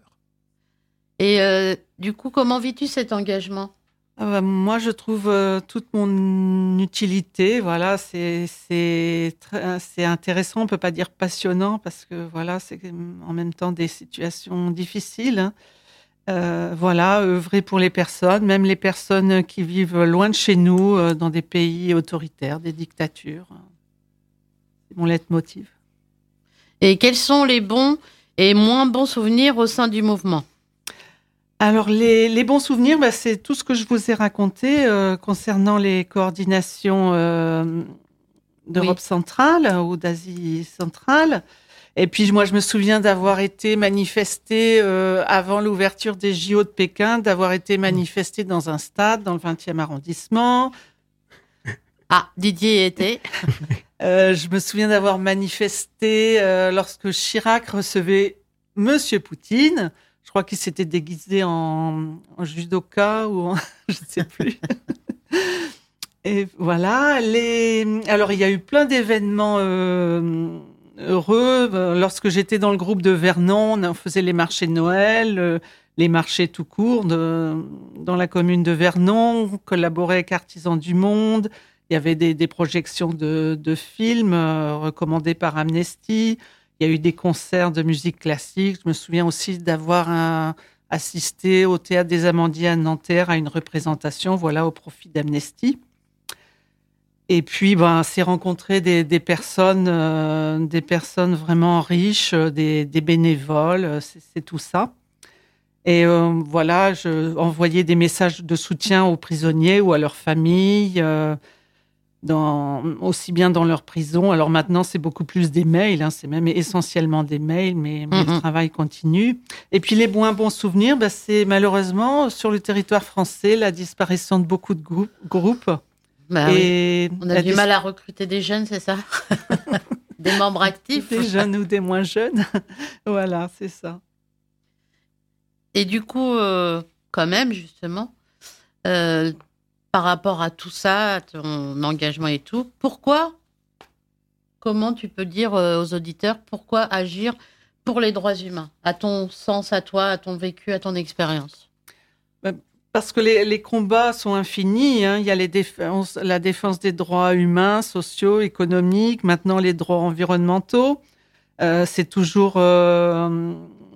Et euh, du coup, comment vis-tu cet engagement ?
euh, Moi, je trouve euh, toute mon utilité. Voilà, c'est, c'est, très, c'est intéressant, on ne peut pas dire passionnant, parce que voilà, c'est en même temps des situations difficiles. Hein. Euh, voilà, œuvrer pour les personnes, même les personnes qui vivent loin de chez nous, euh, dans des pays autoritaires, des dictatures. C'est mon leitmotiv.
Et quels sont les bons et moins bons souvenirs au sein du mouvement ?
Alors, les, les bons souvenirs, bah, c'est tout ce que je vous ai raconté euh, concernant les coordinations euh, d'Europe oui. centrale ou d'Asie centrale. Et puis, moi, je me souviens d'avoir été manifestée euh, avant l'ouverture des J O de Pékin, d'avoir été manifestée dans un stade dans le vingtième arrondissement.
Ah, Didier était...
Euh, je me souviens d'avoir manifesté euh, lorsque Chirac recevait Monsieur Poutine. Je crois qu'il s'était déguisé en, en judoka ou en... je ne sais plus. Et voilà. Les... Alors, il y a eu plein d'événements euh, heureux. Lorsque j'étais dans le groupe de Vernon, on faisait les marchés de Noël, euh, les marchés tout court de, dans la commune de Vernon. On collaborait avec Artisans du Monde. Il y avait des, des projections de, de films euh, recommandés par Amnesty. Il y a eu des concerts de musique classique. Je me souviens aussi d'avoir un, assisté au Théâtre des Amandiers à Nanterre à une représentation, voilà, au profit d'Amnesty. Et puis, ben, c'est rencontrer des, des personnes, euh, des personnes vraiment riches, des, des bénévoles, c'est, c'est tout ça. Et euh, voilà, je envoyais des messages de soutien aux prisonniers ou à leurs familles. Euh, Dans, aussi bien dans leur prison. Alors maintenant, c'est beaucoup plus des mails, hein, c'est même essentiellement des mails, mais, mais mm-hmm. le travail continue. Et puis les moins bons souvenirs, bah, c'est malheureusement sur le territoire français la disparition de beaucoup de groupes. groupes.
Bah, et oui. On a du dis... mal à recruter des jeunes, c'est ça? Des membres actifs?
Des jeunes ou des moins jeunes. Voilà, c'est ça.
Et du coup, euh, quand même, justement, euh, par rapport à tout ça, à ton engagement et tout, pourquoi, comment tu peux dire aux auditeurs, pourquoi agir pour les droits humains, à ton sens, à toi, à ton vécu, à ton expérience?
Parce que les, les combats sont infinis. Hein. Il y a les défenses, la défense des droits humains, sociaux, économiques, maintenant les droits environnementaux. Euh, c'est toujours... Euh,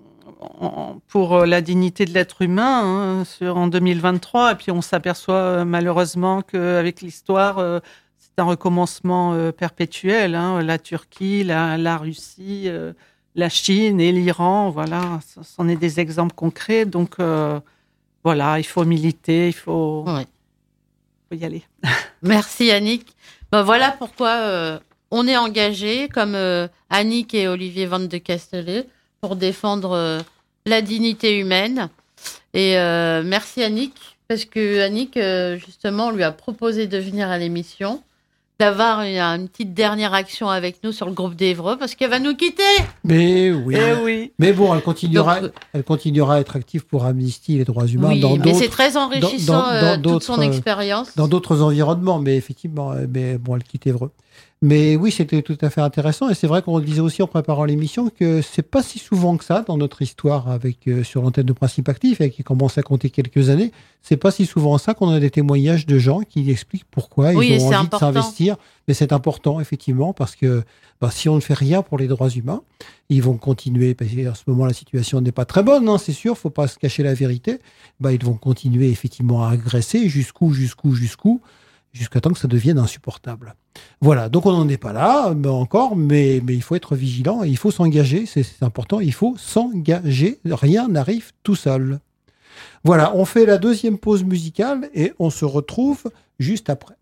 pour la dignité de l'être humain hein, sur, en deux mille vingt-trois. Et puis, on s'aperçoit malheureusement qu'avec l'histoire, euh, c'est un recommencement euh, perpétuel. Hein, la Turquie, la, la Russie, euh, la Chine et l'Iran, voilà, ce sont des exemples concrets. Donc, euh, voilà, il faut militer, il faut,
ouais.
faut y aller.
Merci, Annick. Ben, voilà pourquoi euh, on est engagé, comme euh, Annick et Olivier Van de Castelet, pour défendre euh, la dignité humaine. Et euh, merci Annick, parce que Annick, euh, justement, on lui a proposé de venir à l'émission, d'avoir une, une petite dernière action avec nous sur le groupe d'Évreux parce qu'elle va nous quitter.
Mais oui.
Eh oui.
Mais bon, elle continuera,
Donc,
elle continuera à être active pour Amnesty et les droits humains
oui,
dans
mais
d'autres.
c'est très enrichissant
dans- dans-
euh,
dans
toute son
d'autres,
expérience.
Dans d'autres environnements, mais effectivement, euh, mais bon, elle quitte Évreux. Mais oui, c'était tout à fait intéressant. Et c'est vrai qu'on le disait aussi en préparant l'émission que c'est pas si souvent que ça dans notre histoire avec euh, sur l'antenne de Principe Actif et qui commence à compter quelques années. C'est pas si souvent ça qu'on a des témoignages de gens qui expliquent pourquoi
Oui, et
ils ont
c'est
envie
important.
de s'investir. Mais c'est important effectivement parce que bah, si on ne fait rien pour les droits humains, ils vont continuer. Parce qu'en ce moment, la situation n'est pas très bonne, hein, c'est sûr. Faut pas se cacher la vérité. Bah, ils vont continuer effectivement à agresser jusqu'où, jusqu'où, jusqu'où. Jusqu'à temps que ça devienne insupportable. Voilà, donc on n'en est pas là mais encore, mais, mais il faut être vigilant et il faut s'engager, c'est, c'est important, il faut s'engager, rien n'arrive tout seul. Voilà, on fait la deuxième pause musicale et on se retrouve juste après.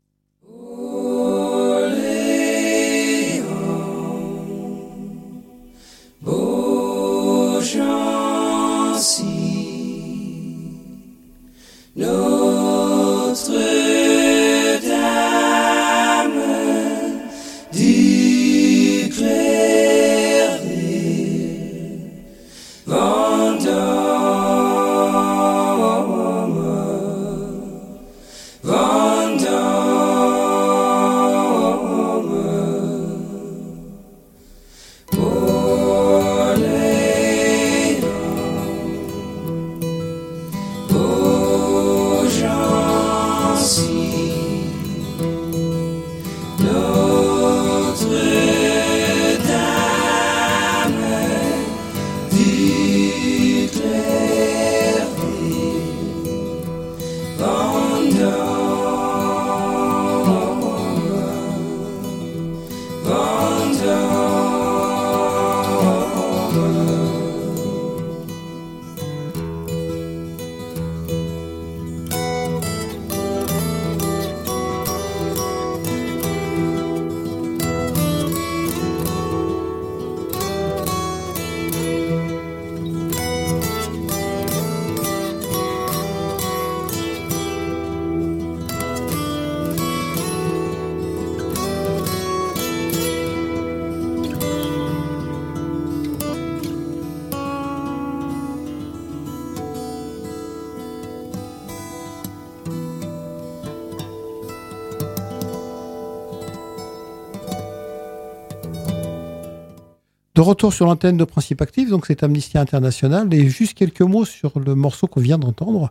De retour sur l'antenne de Principe Actif, donc c'est Amnesty International, et juste quelques mots sur le morceau qu'on vient d'entendre.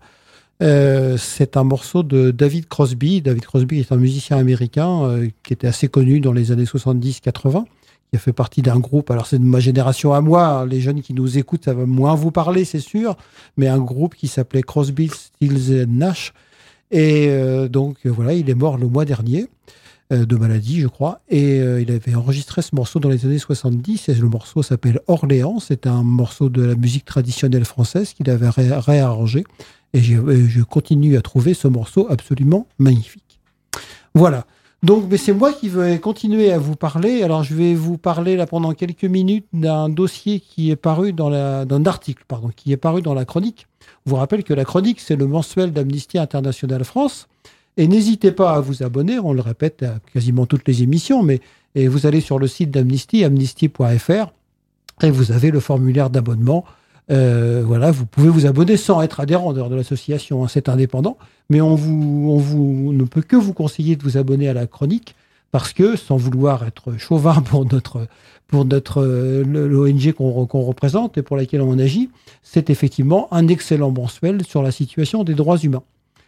Euh, c'est un morceau de David Crosby. David Crosby est un musicien américain euh, qui était assez connu dans les années soixante-dix quatre-vingts, qui a fait partie d'un groupe, alors c'est de ma génération à moi, les jeunes qui nous écoutent, ça va moins vous parler, c'est sûr, mais un groupe qui s'appelait Crosby, Stills and Nash. Et euh, donc voilà, il est mort le mois dernier. De maladie, je crois, et euh, il avait enregistré ce morceau dans les années soixante-dix, et le morceau s'appelle Orléans, c'est un morceau de la musique traditionnelle française qu'il avait ré- réarrangé, et je, je continue à trouver ce morceau absolument magnifique. Voilà, donc mais c'est moi qui vais continuer à vous parler, alors je vais vous parler là pendant quelques minutes d'un dossier qui est paru dans la, d'un article, pardon, qui est paru dans la Chronique. Je vous rappelle que la Chronique, c'est le mensuel d'Amnesty International France. Et n'hésitez pas à vous abonner, on le répète à quasiment toutes les émissions, mais et vous allez sur le site d'Amnesty, amnesty point f r, et vous avez le formulaire d'abonnement. Euh, voilà, vous pouvez vous abonner sans être adhérent de l'association, hein, c'est indépendant, mais on, vous, on, vous, on ne peut que vous conseiller de vous abonner à la Chronique, parce que, sans vouloir être chauvin pour notre, pour notre euh, l'O N G qu'on, qu'on représente et pour laquelle on agit, c'est effectivement un excellent mensuel sur la situation des droits humains.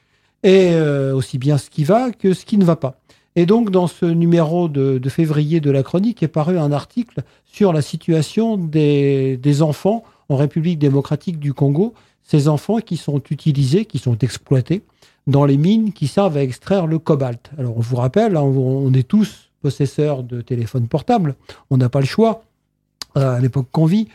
Et euh, aussi bien ce qui va que ce qui ne va pas. Et donc, dans ce numéro de, de février de la Chronique est paru un article sur la situation des, des enfants en République démocratique du Congo, ces enfants qui sont utilisés, qui sont exploités dans les mines qui servent à extraire le cobalt. Alors, on vous rappelle, hein, on, on est tous possesseurs de téléphones portables, on n'a pas le choix à l'époque qu'on vit.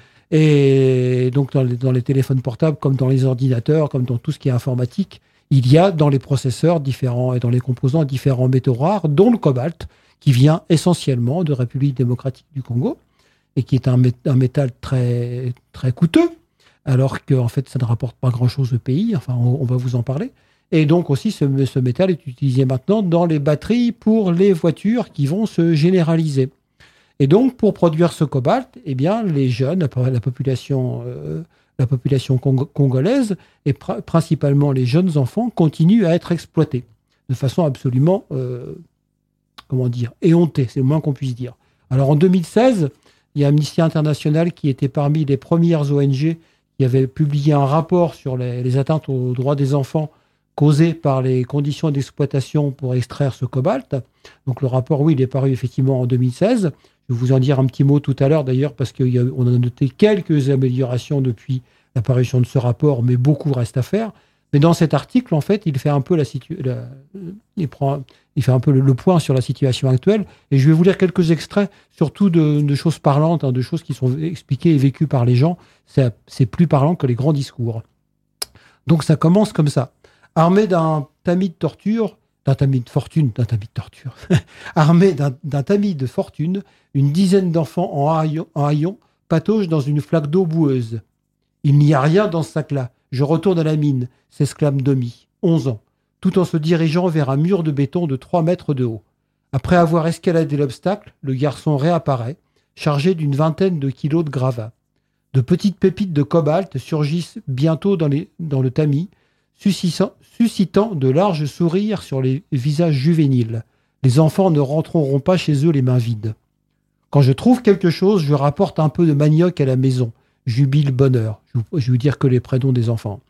Et donc, dans les, dans les téléphones portables, comme dans les ordinateurs, comme dans tout ce qui est informatique, il y a dans les processeurs différents et dans les composants différents métaux rares, dont le cobalt, qui vient essentiellement de République démocratique du Congo et qui est un, mé- un métal très, très coûteux, alors qu'en fait, ça ne rapporte pas grand-chose au pays. Enfin, on, on va vous en parler. Et donc aussi, ce, ce métal est utilisé maintenant dans les batteries pour les voitures qui vont se généraliser. Et donc, pour produire ce cobalt, eh bien, les jeunes, la population, euh, la population cong- congolaise, et pr- principalement les jeunes enfants, continuent à être exploités de façon absolument, euh, comment dire, éhontée, c'est le moins qu'on puisse dire. Alors, en deux mille seize, il y a Amnesty International qui était parmi les premières O N G qui avait publié un rapport sur les, les atteintes aux droits des enfants causées par les conditions d'exploitation pour extraire ce cobalt. Donc, le rapport, oui, il est paru effectivement en deux mille seize. Je vais vous en dire un petit mot tout à l'heure, d'ailleurs, parce qu'on a, a noté quelques améliorations depuis l'apparition de ce rapport, mais beaucoup reste à faire. Mais dans cet article, en fait, il fait un peu, la situ- la, il prend, il fait un peu le, le point sur la situation actuelle. Et je vais vous lire quelques extraits, surtout de, de choses parlantes, hein, de choses qui sont expliquées et vécues par les gens. C'est, c'est plus parlant que les grands discours. Donc ça commence comme ça. Armé d'un tamis de torture, d'un tamis de fortune, d'un tamis de torture, armé d'un, d'un tamis de fortune, une dizaine d'enfants en haillons, en haillons pataugent dans une flaque d'eau boueuse. Il n'y a rien dans ce sac-là. Je retourne à la mine, s'exclame Domi, onze ans, tout en se dirigeant vers un mur de béton de trois mètres de haut. Après avoir escaladé l'obstacle, le garçon réapparaît, chargé d'une vingtaine de kilos de gravats. De petites pépites de cobalt surgissent bientôt dans, les, dans le tamis, suscitant, suscitant de larges sourires sur les visages juvéniles. Les enfants ne rentreront pas chez eux les mains vides. Quand je trouve quelque chose, je rapporte un peu de manioc à la maison. Jubile Bonheur. Je vais vous dire que les prénoms des enfants.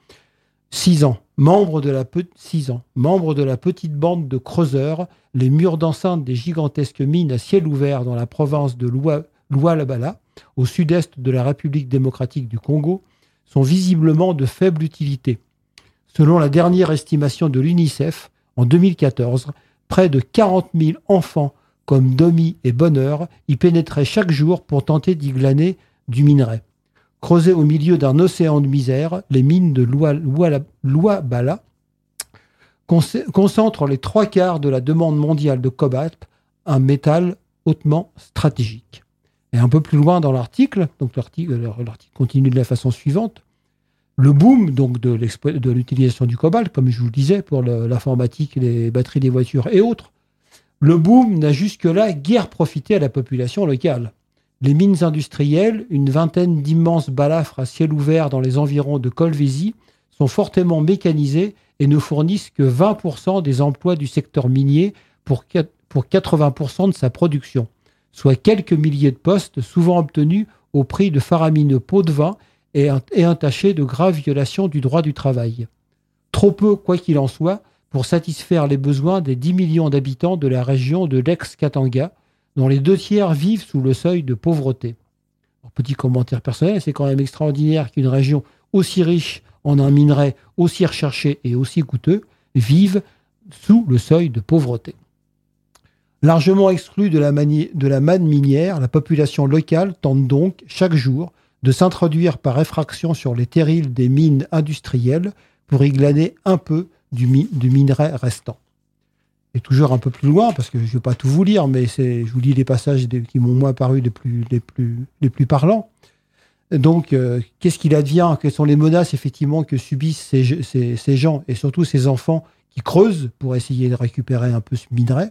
Six ans. Membre de la, pe- six ans. Membre de la petite bande de creuseurs, les murs d'enceinte des gigantesques mines à ciel ouvert dans la province de Lualabala, au sud-est de la République démocratique du Congo, sont visiblement de faible utilité. Selon la dernière estimation de l'UNICEF, en deux mille quatorze, près de quarante mille enfants comme Domi et Bonheur y pénétraient chaque jour pour tenter d'y glaner du minerai. Creusées au milieu d'un océan de misère, les mines de Lualabala concentrent les trois quarts de la demande mondiale de cobalt, un métal hautement stratégique. Et un peu plus loin dans l'article, donc l'article, l'article continue de la façon suivante, le boom donc de, de l'utilisation du cobalt, comme je vous le disais, pour le, l'informatique, les batteries des voitures et autres, le boom n'a jusque-là guère profité à la population locale. Les mines industrielles, une vingtaine d'immenses balafres à ciel ouvert dans les environs de Kolwezi, sont fortement mécanisées et ne fournissent que vingt pour cent des emplois du secteur minier pour quatre-vingts pour cent de sa production, soit quelques milliers de postes souvent obtenus au prix de faramineux pots de vin et entachés de graves violations du droit du travail. Trop peu, quoi qu'il en soit, pour satisfaire les besoins des dix millions d'habitants de la région de l'ex-Katanga, dont les deux tiers vivent sous le seuil de pauvreté. Alors, petit commentaire personnel, c'est quand même extraordinaire qu'une région aussi riche en un minerai aussi recherché et aussi coûteux vive sous le seuil de pauvreté. Largement exclue de la, mani- de la manne minière, la population locale tente donc, chaque jour, de s'introduire par effraction sur les terrils des mines industrielles pour y glaner un peu du, mi- du minerai restant. Et toujours un peu plus loin, parce que je ne vais pas tout vous lire, mais c'est, je vous lis les passages de, qui m'ont moi paru les plus, les plus, les plus parlants. Donc, euh, qu'est-ce qu'il advient? Quelles sont les menaces, effectivement, que subissent ces, ces, ces gens, et surtout ces enfants qui creusent pour essayer de récupérer un peu ce minerai?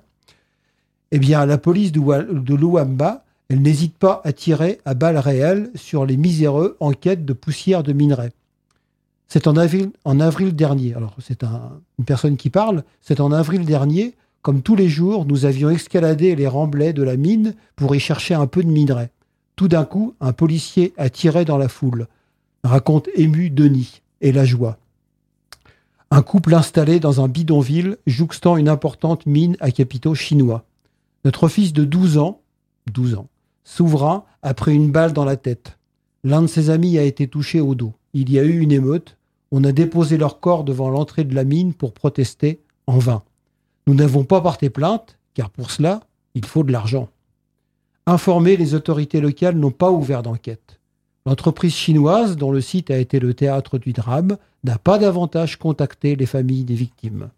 Eh bien, la police de, de Luamba, elle n'hésite pas à tirer à balles réelles sur les miséreux en quête de poussière de minerai. C'est en avril, en avril dernier, alors c'est un, une personne qui parle, c'est en avril dernier, comme tous les jours, nous avions escaladé les remblais de la mine pour y chercher un peu de minerai. Tout d'un coup, un policier a tiré dans la foule, raconte ému Denis, et la joie. Un couple installé dans un bidonville jouxtant une importante mine à capitaux chinois. Notre fils de douze ans, douze ans, s'ouvra après une balle dans la tête. L'un de ses amis a été touché au dos. Il y a eu une émeute. On a déposé leur corps devant l'entrée de la mine pour protester, en vain. Nous n'avons pas porté plainte, car pour cela, il faut de l'argent. Informés, les autorités locales n'ont pas ouvert d'enquête. L'entreprise chinoise, dont le site a été le théâtre du drame, n'a pas davantage contacté les familles des victimes.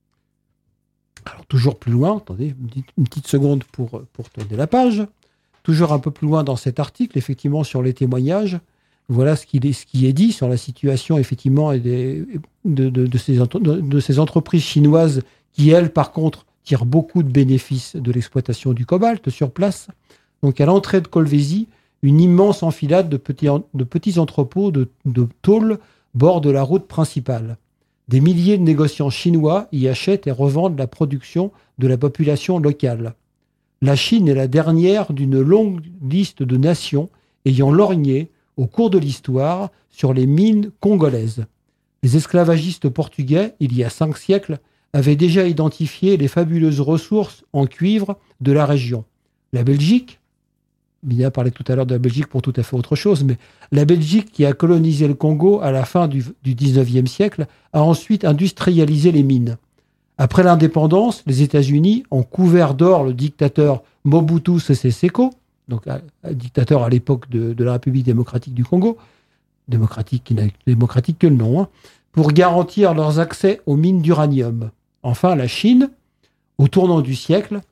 Alors, toujours plus loin, attendez, une petite seconde pour, pour tourner la page. Toujours un peu plus loin dans cet article, effectivement, sur les témoignages. Voilà ce qui est, ce qui est dit sur la situation, effectivement, des, de, de, de, ces, de, de ces entreprises chinoises qui, elles, par contre, tirent beaucoup de bénéfices de l'exploitation du cobalt sur place. Donc, à l'entrée de Kolwezi, une immense enfilade de petits, de petits entrepôts de, de tôle bordent la route principale. Des milliers de négociants chinois y achètent et revendent la production de la population locale. La Chine est la dernière d'une longue liste de nations ayant lorgné, au cours de l'histoire, sur les mines congolaises. Les esclavagistes portugais, il y a cinq siècles, avaient déjà identifié les fabuleuses ressources en cuivre de la région. La Belgique, Bina parlait tout à l'heure de la Belgique pour tout à fait autre chose, mais la Belgique, qui a colonisé le Congo à la fin du, du dix-neuvième siècle, a ensuite industrialisé les mines. Après l'indépendance, les États-Unis ont couvert d'or le dictateur Mobutu Sese Seko, donc un, un dictateur à l'époque de, de la République démocratique du Congo, démocratique qui n'a démocratique que le nom, hein, pour garantir leurs accès aux mines d'uranium. Enfin, la Chine, au tournant du siècle,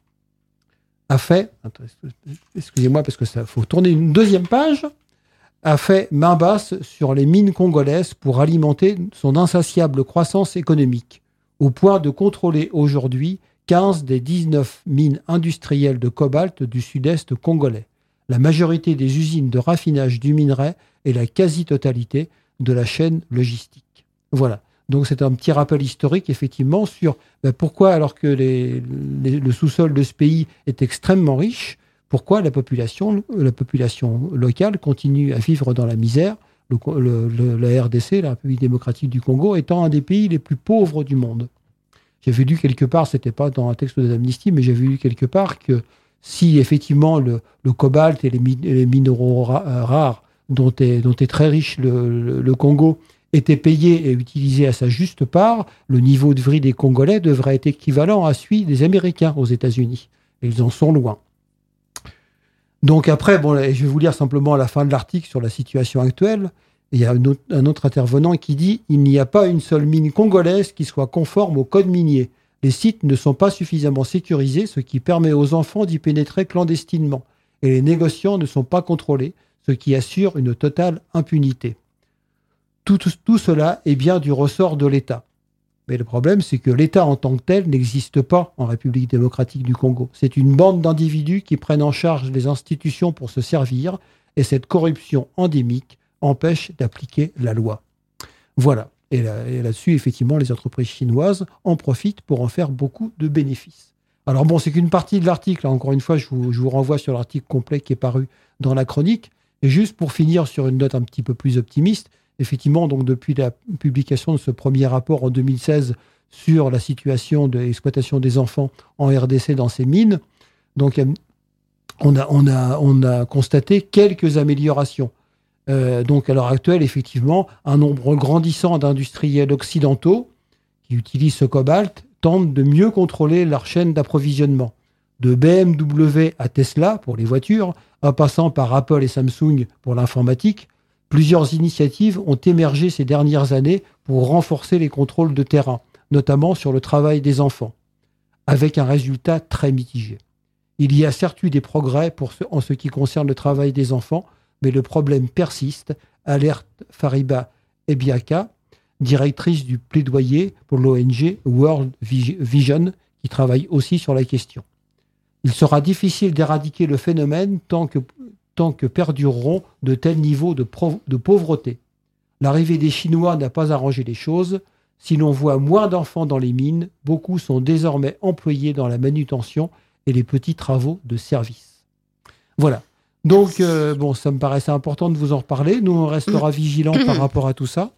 a fait, excusez-moi parce que ça faut tourner une deuxième page, a fait main basse sur les mines congolaises pour alimenter son insatiable croissance économique, au point de contrôler aujourd'hui quinze des dix-neuf mines industrielles de cobalt du sud-est congolais, la majorité des usines de raffinage du minerai et la quasi-totalité de la chaîne logistique. Voilà. Donc c'est un petit rappel historique, effectivement, sur ben, pourquoi, alors que les, les, le sous-sol de ce pays est extrêmement riche, pourquoi la population, la population locale continue à vivre dans la misère, le, le, le, la R D C, la République démocratique du Congo, étant un des pays les plus pauvres du monde. J'avais lu quelque part, ce n'était pas dans un texte de l'Amnistie, mais j'avais lu quelque part que si effectivement le, le cobalt et les, min, les minéraux ra, rares dont est, dont est très riche le, le, le Congo, était payé et utilisé à sa juste part, le niveau de vie des Congolais devrait être équivalent à celui des Américains aux États-Unis. Et ils en sont loin. Donc après, bon, je vais vous lire simplement à la fin de l'article sur la situation actuelle. Il y a un autre, un autre intervenant qui dit « Il n'y a pas une seule mine congolaise qui soit conforme au code minier. Les sites ne sont pas suffisamment sécurisés, ce qui permet aux enfants d'y pénétrer clandestinement. Et les négociants ne sont pas contrôlés, ce qui assure une totale impunité. » Tout, tout, tout cela est bien du ressort de l'État. Mais le problème, c'est que l'État en tant que tel n'existe pas en République démocratique du Congo. C'est une bande d'individus qui prennent en charge les institutions pour se servir, et cette corruption endémique empêche d'appliquer la loi. Voilà. Et, là, et là-dessus, effectivement, les entreprises chinoises en profitent pour en faire beaucoup de bénéfices. Alors bon, c'est qu'une partie de l'article. Encore une fois, je vous, je vous renvoie sur l'article complet qui est paru dans la chronique. Et juste pour finir sur une note un petit peu plus optimiste, effectivement, donc depuis la publication de ce premier rapport en deux mille seize sur la situation de l'exploitation des enfants en R D C dans ces mines, donc on a, on a, on a constaté quelques améliorations. Euh, donc à l'heure actuelle, effectivement, un nombre grandissant d'industriels occidentaux qui utilisent ce cobalt tentent de mieux contrôler leur chaîne d'approvisionnement. De B M W à Tesla pour les voitures, en passant par Apple et Samsung pour l'informatique, plusieurs initiatives ont émergé ces dernières années pour renforcer les contrôles de terrain, notamment sur le travail des enfants, avec un résultat très mitigé. Il y a certes eu des progrès pour ce, en ce qui concerne le travail des enfants, mais le problème persiste, alerte Fariba Ebiaka, directrice du plaidoyer pour l'O N G World Vision, qui travaille aussi sur la question. Il sera difficile d'éradiquer le phénomène tant que tant que perdureront de tels niveaux de, pro- de pauvreté. L'arrivée des Chinois n'a pas arrangé les choses. Si l'on voit moins d'enfants dans les mines, beaucoup sont désormais employés dans la manutention et les petits travaux de service. Voilà. Donc, euh, bon, ça me paraissait important de vous en reparler. Nous, on restera vigilants par rapport à tout ça.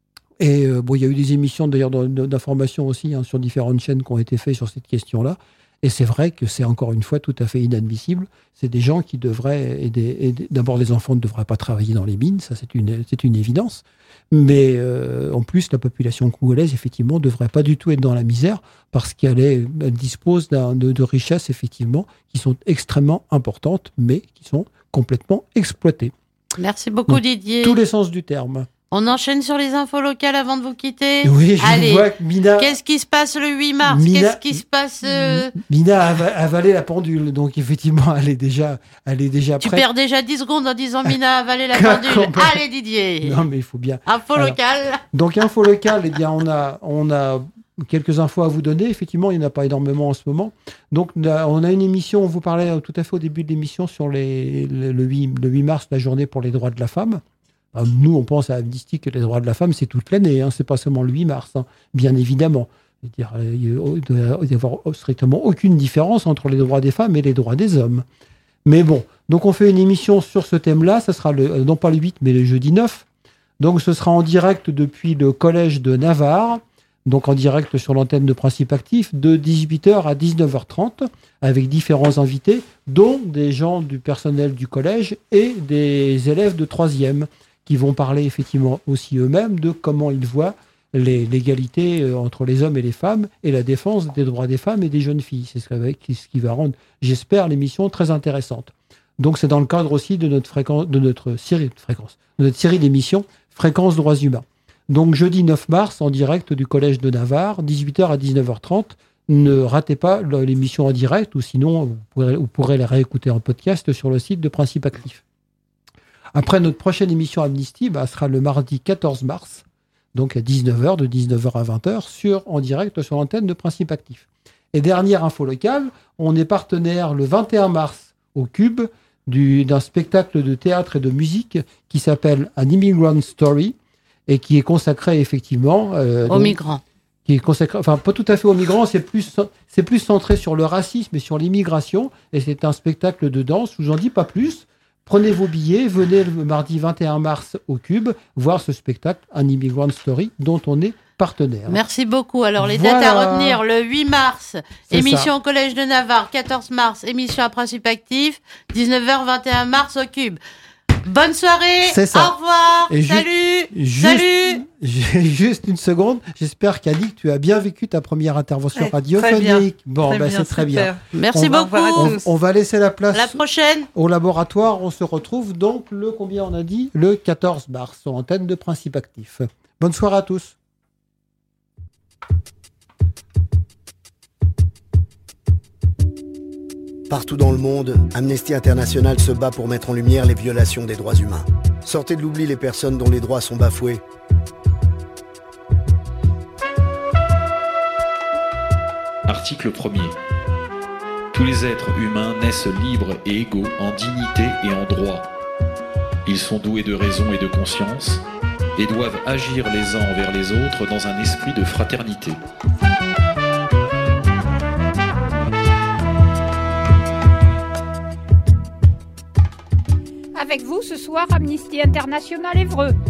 Et euh, bon, il y a eu des émissions d'ailleurs d'information aussi hein, sur différentes chaînes qui ont été faites sur cette question-là. Et c'est vrai que c'est encore une fois tout à fait inadmissible. C'est des gens qui devraient aider. aider. D'abord, les enfants ne devraient pas travailler dans les mines, ça c'est une, c'est une évidence. Mais euh, en plus, la population congolaise, effectivement, ne devrait pas du tout être dans la misère parce qu'elle est, elle dispose d'un, de, de richesses, effectivement, qui sont extrêmement importantes, mais qui sont complètement exploitées.
Merci beaucoup,
Donc,
Didier.
Tous les sens du terme.
On enchaîne sur les infos locales avant de vous quitter.
Oui, je
Allez,
vois que Mina...
qu'est-ce qui se passe le huit mars?
Mina...
Qu'est-ce qui se passe euh...
Mina a avalé la pendule, donc effectivement, elle est déjà, elle est déjà
Tu
prête.
perds déjà dix secondes en disant Mina a avalé la pendule. Allez Didier.
Non mais il faut bien.
Info
Alors,
locale.
Donc info locale, eh bien on a, on a quelques infos à vous donner. Effectivement, il n'y en a pas énormément en ce moment. Donc on a une émission, on vous parlait tout à fait au début de l'émission sur les, le, le, huit, le huit mars, la journée pour les droits de la femme. Nous, on pense à Amnesty que les droits de la femme, c'est toute l'année, hein, c'est pas seulement le huit mars, hein, bien évidemment. C'est-à-dire, il doit y avoir strictement aucune différence entre les droits des femmes et les droits des hommes. Mais bon, donc on fait une émission sur ce thème-là, ça sera le, non pas le huit, mais le jeudi neuf. Donc ce sera en direct depuis le collège de Navarre, donc en direct sur l'antenne de Principe Actif, de dix-huit heures à dix-neuf heures trente, avec différents invités, dont des gens du personnel du collège et des élèves de troisième, qui vont parler effectivement aussi eux-mêmes de comment ils voient les, l'égalité entre les hommes et les femmes et la défense des droits des femmes et des jeunes filles. C'est ce qui va rendre, j'espère, l'émission très intéressante. Donc c'est dans le cadre aussi de notre, fréquence, de notre série de fréquence, de notre série d'émissions Fréquence Droits Humains. Donc jeudi neuf mars, en direct du Collège de Navarre, dix-huit heures à dix-neuf heures trente. Ne ratez pas l'émission en direct, ou sinon vous pourrez, vous pourrez la réécouter en podcast sur le site de Principe Actif. Après, notre prochaine émission Amnesty bah, sera le mardi quatorze mars, donc à dix-neuf heures, de dix-neuf heures à vingt heures, sur, en direct sur l'antenne de Principe Actif. Et dernière info locale, on est partenaire le vingt et un mars au Cube du, d'un spectacle de théâtre et de musique qui s'appelle An Immigrant Story et qui est consacré effectivement... Euh,
aux donc, migrants.
Qui est consacré, enfin pas tout à fait aux migrants, c'est plus, c'est plus centré sur le racisme et sur l'immigration. Et c'est un spectacle de danse, je vous en dis pas plus. Prenez vos billets, venez le mardi vingt et un mars au Cube voir ce spectacle, An Immigrant Story, dont on est partenaire.
Merci beaucoup. Alors, les
voilà.
dates à retenir, le huit mars,
c'est
émission
ça.
au Collège de Navarre, quatorze mars, émission à Principe Actif, dix-neuf heures, vingt et un mars au Cube. Bonne soirée,
c'est ça.
Au revoir,
et
salut,
juste,
salut.
Juste une seconde, j'espère qu'Annick, tu as bien vécu ta première intervention
ouais,
radiophonique. Bon,
très
ben
bien,
c'est très
super.
bien.
Merci
on
beaucoup.
Va, on, on va laisser la place
la prochaine.
au laboratoire. On se retrouve donc le, combien on a dit, le quatorze mars, sur l'antenne de Principe Actif. Bonne soirée à tous.
Partout dans le monde, Amnesty International se bat pour mettre en lumière les violations des droits humains. Sortez de l'oubli les personnes dont les droits sont bafoués.
Article premier. Tous les êtres humains naissent libres et égaux en dignité et en droit. Ils sont doués de raison et de conscience et doivent agir les uns envers les autres dans un esprit de fraternité.
Avec vous ce soir, Amnesty International Évreux.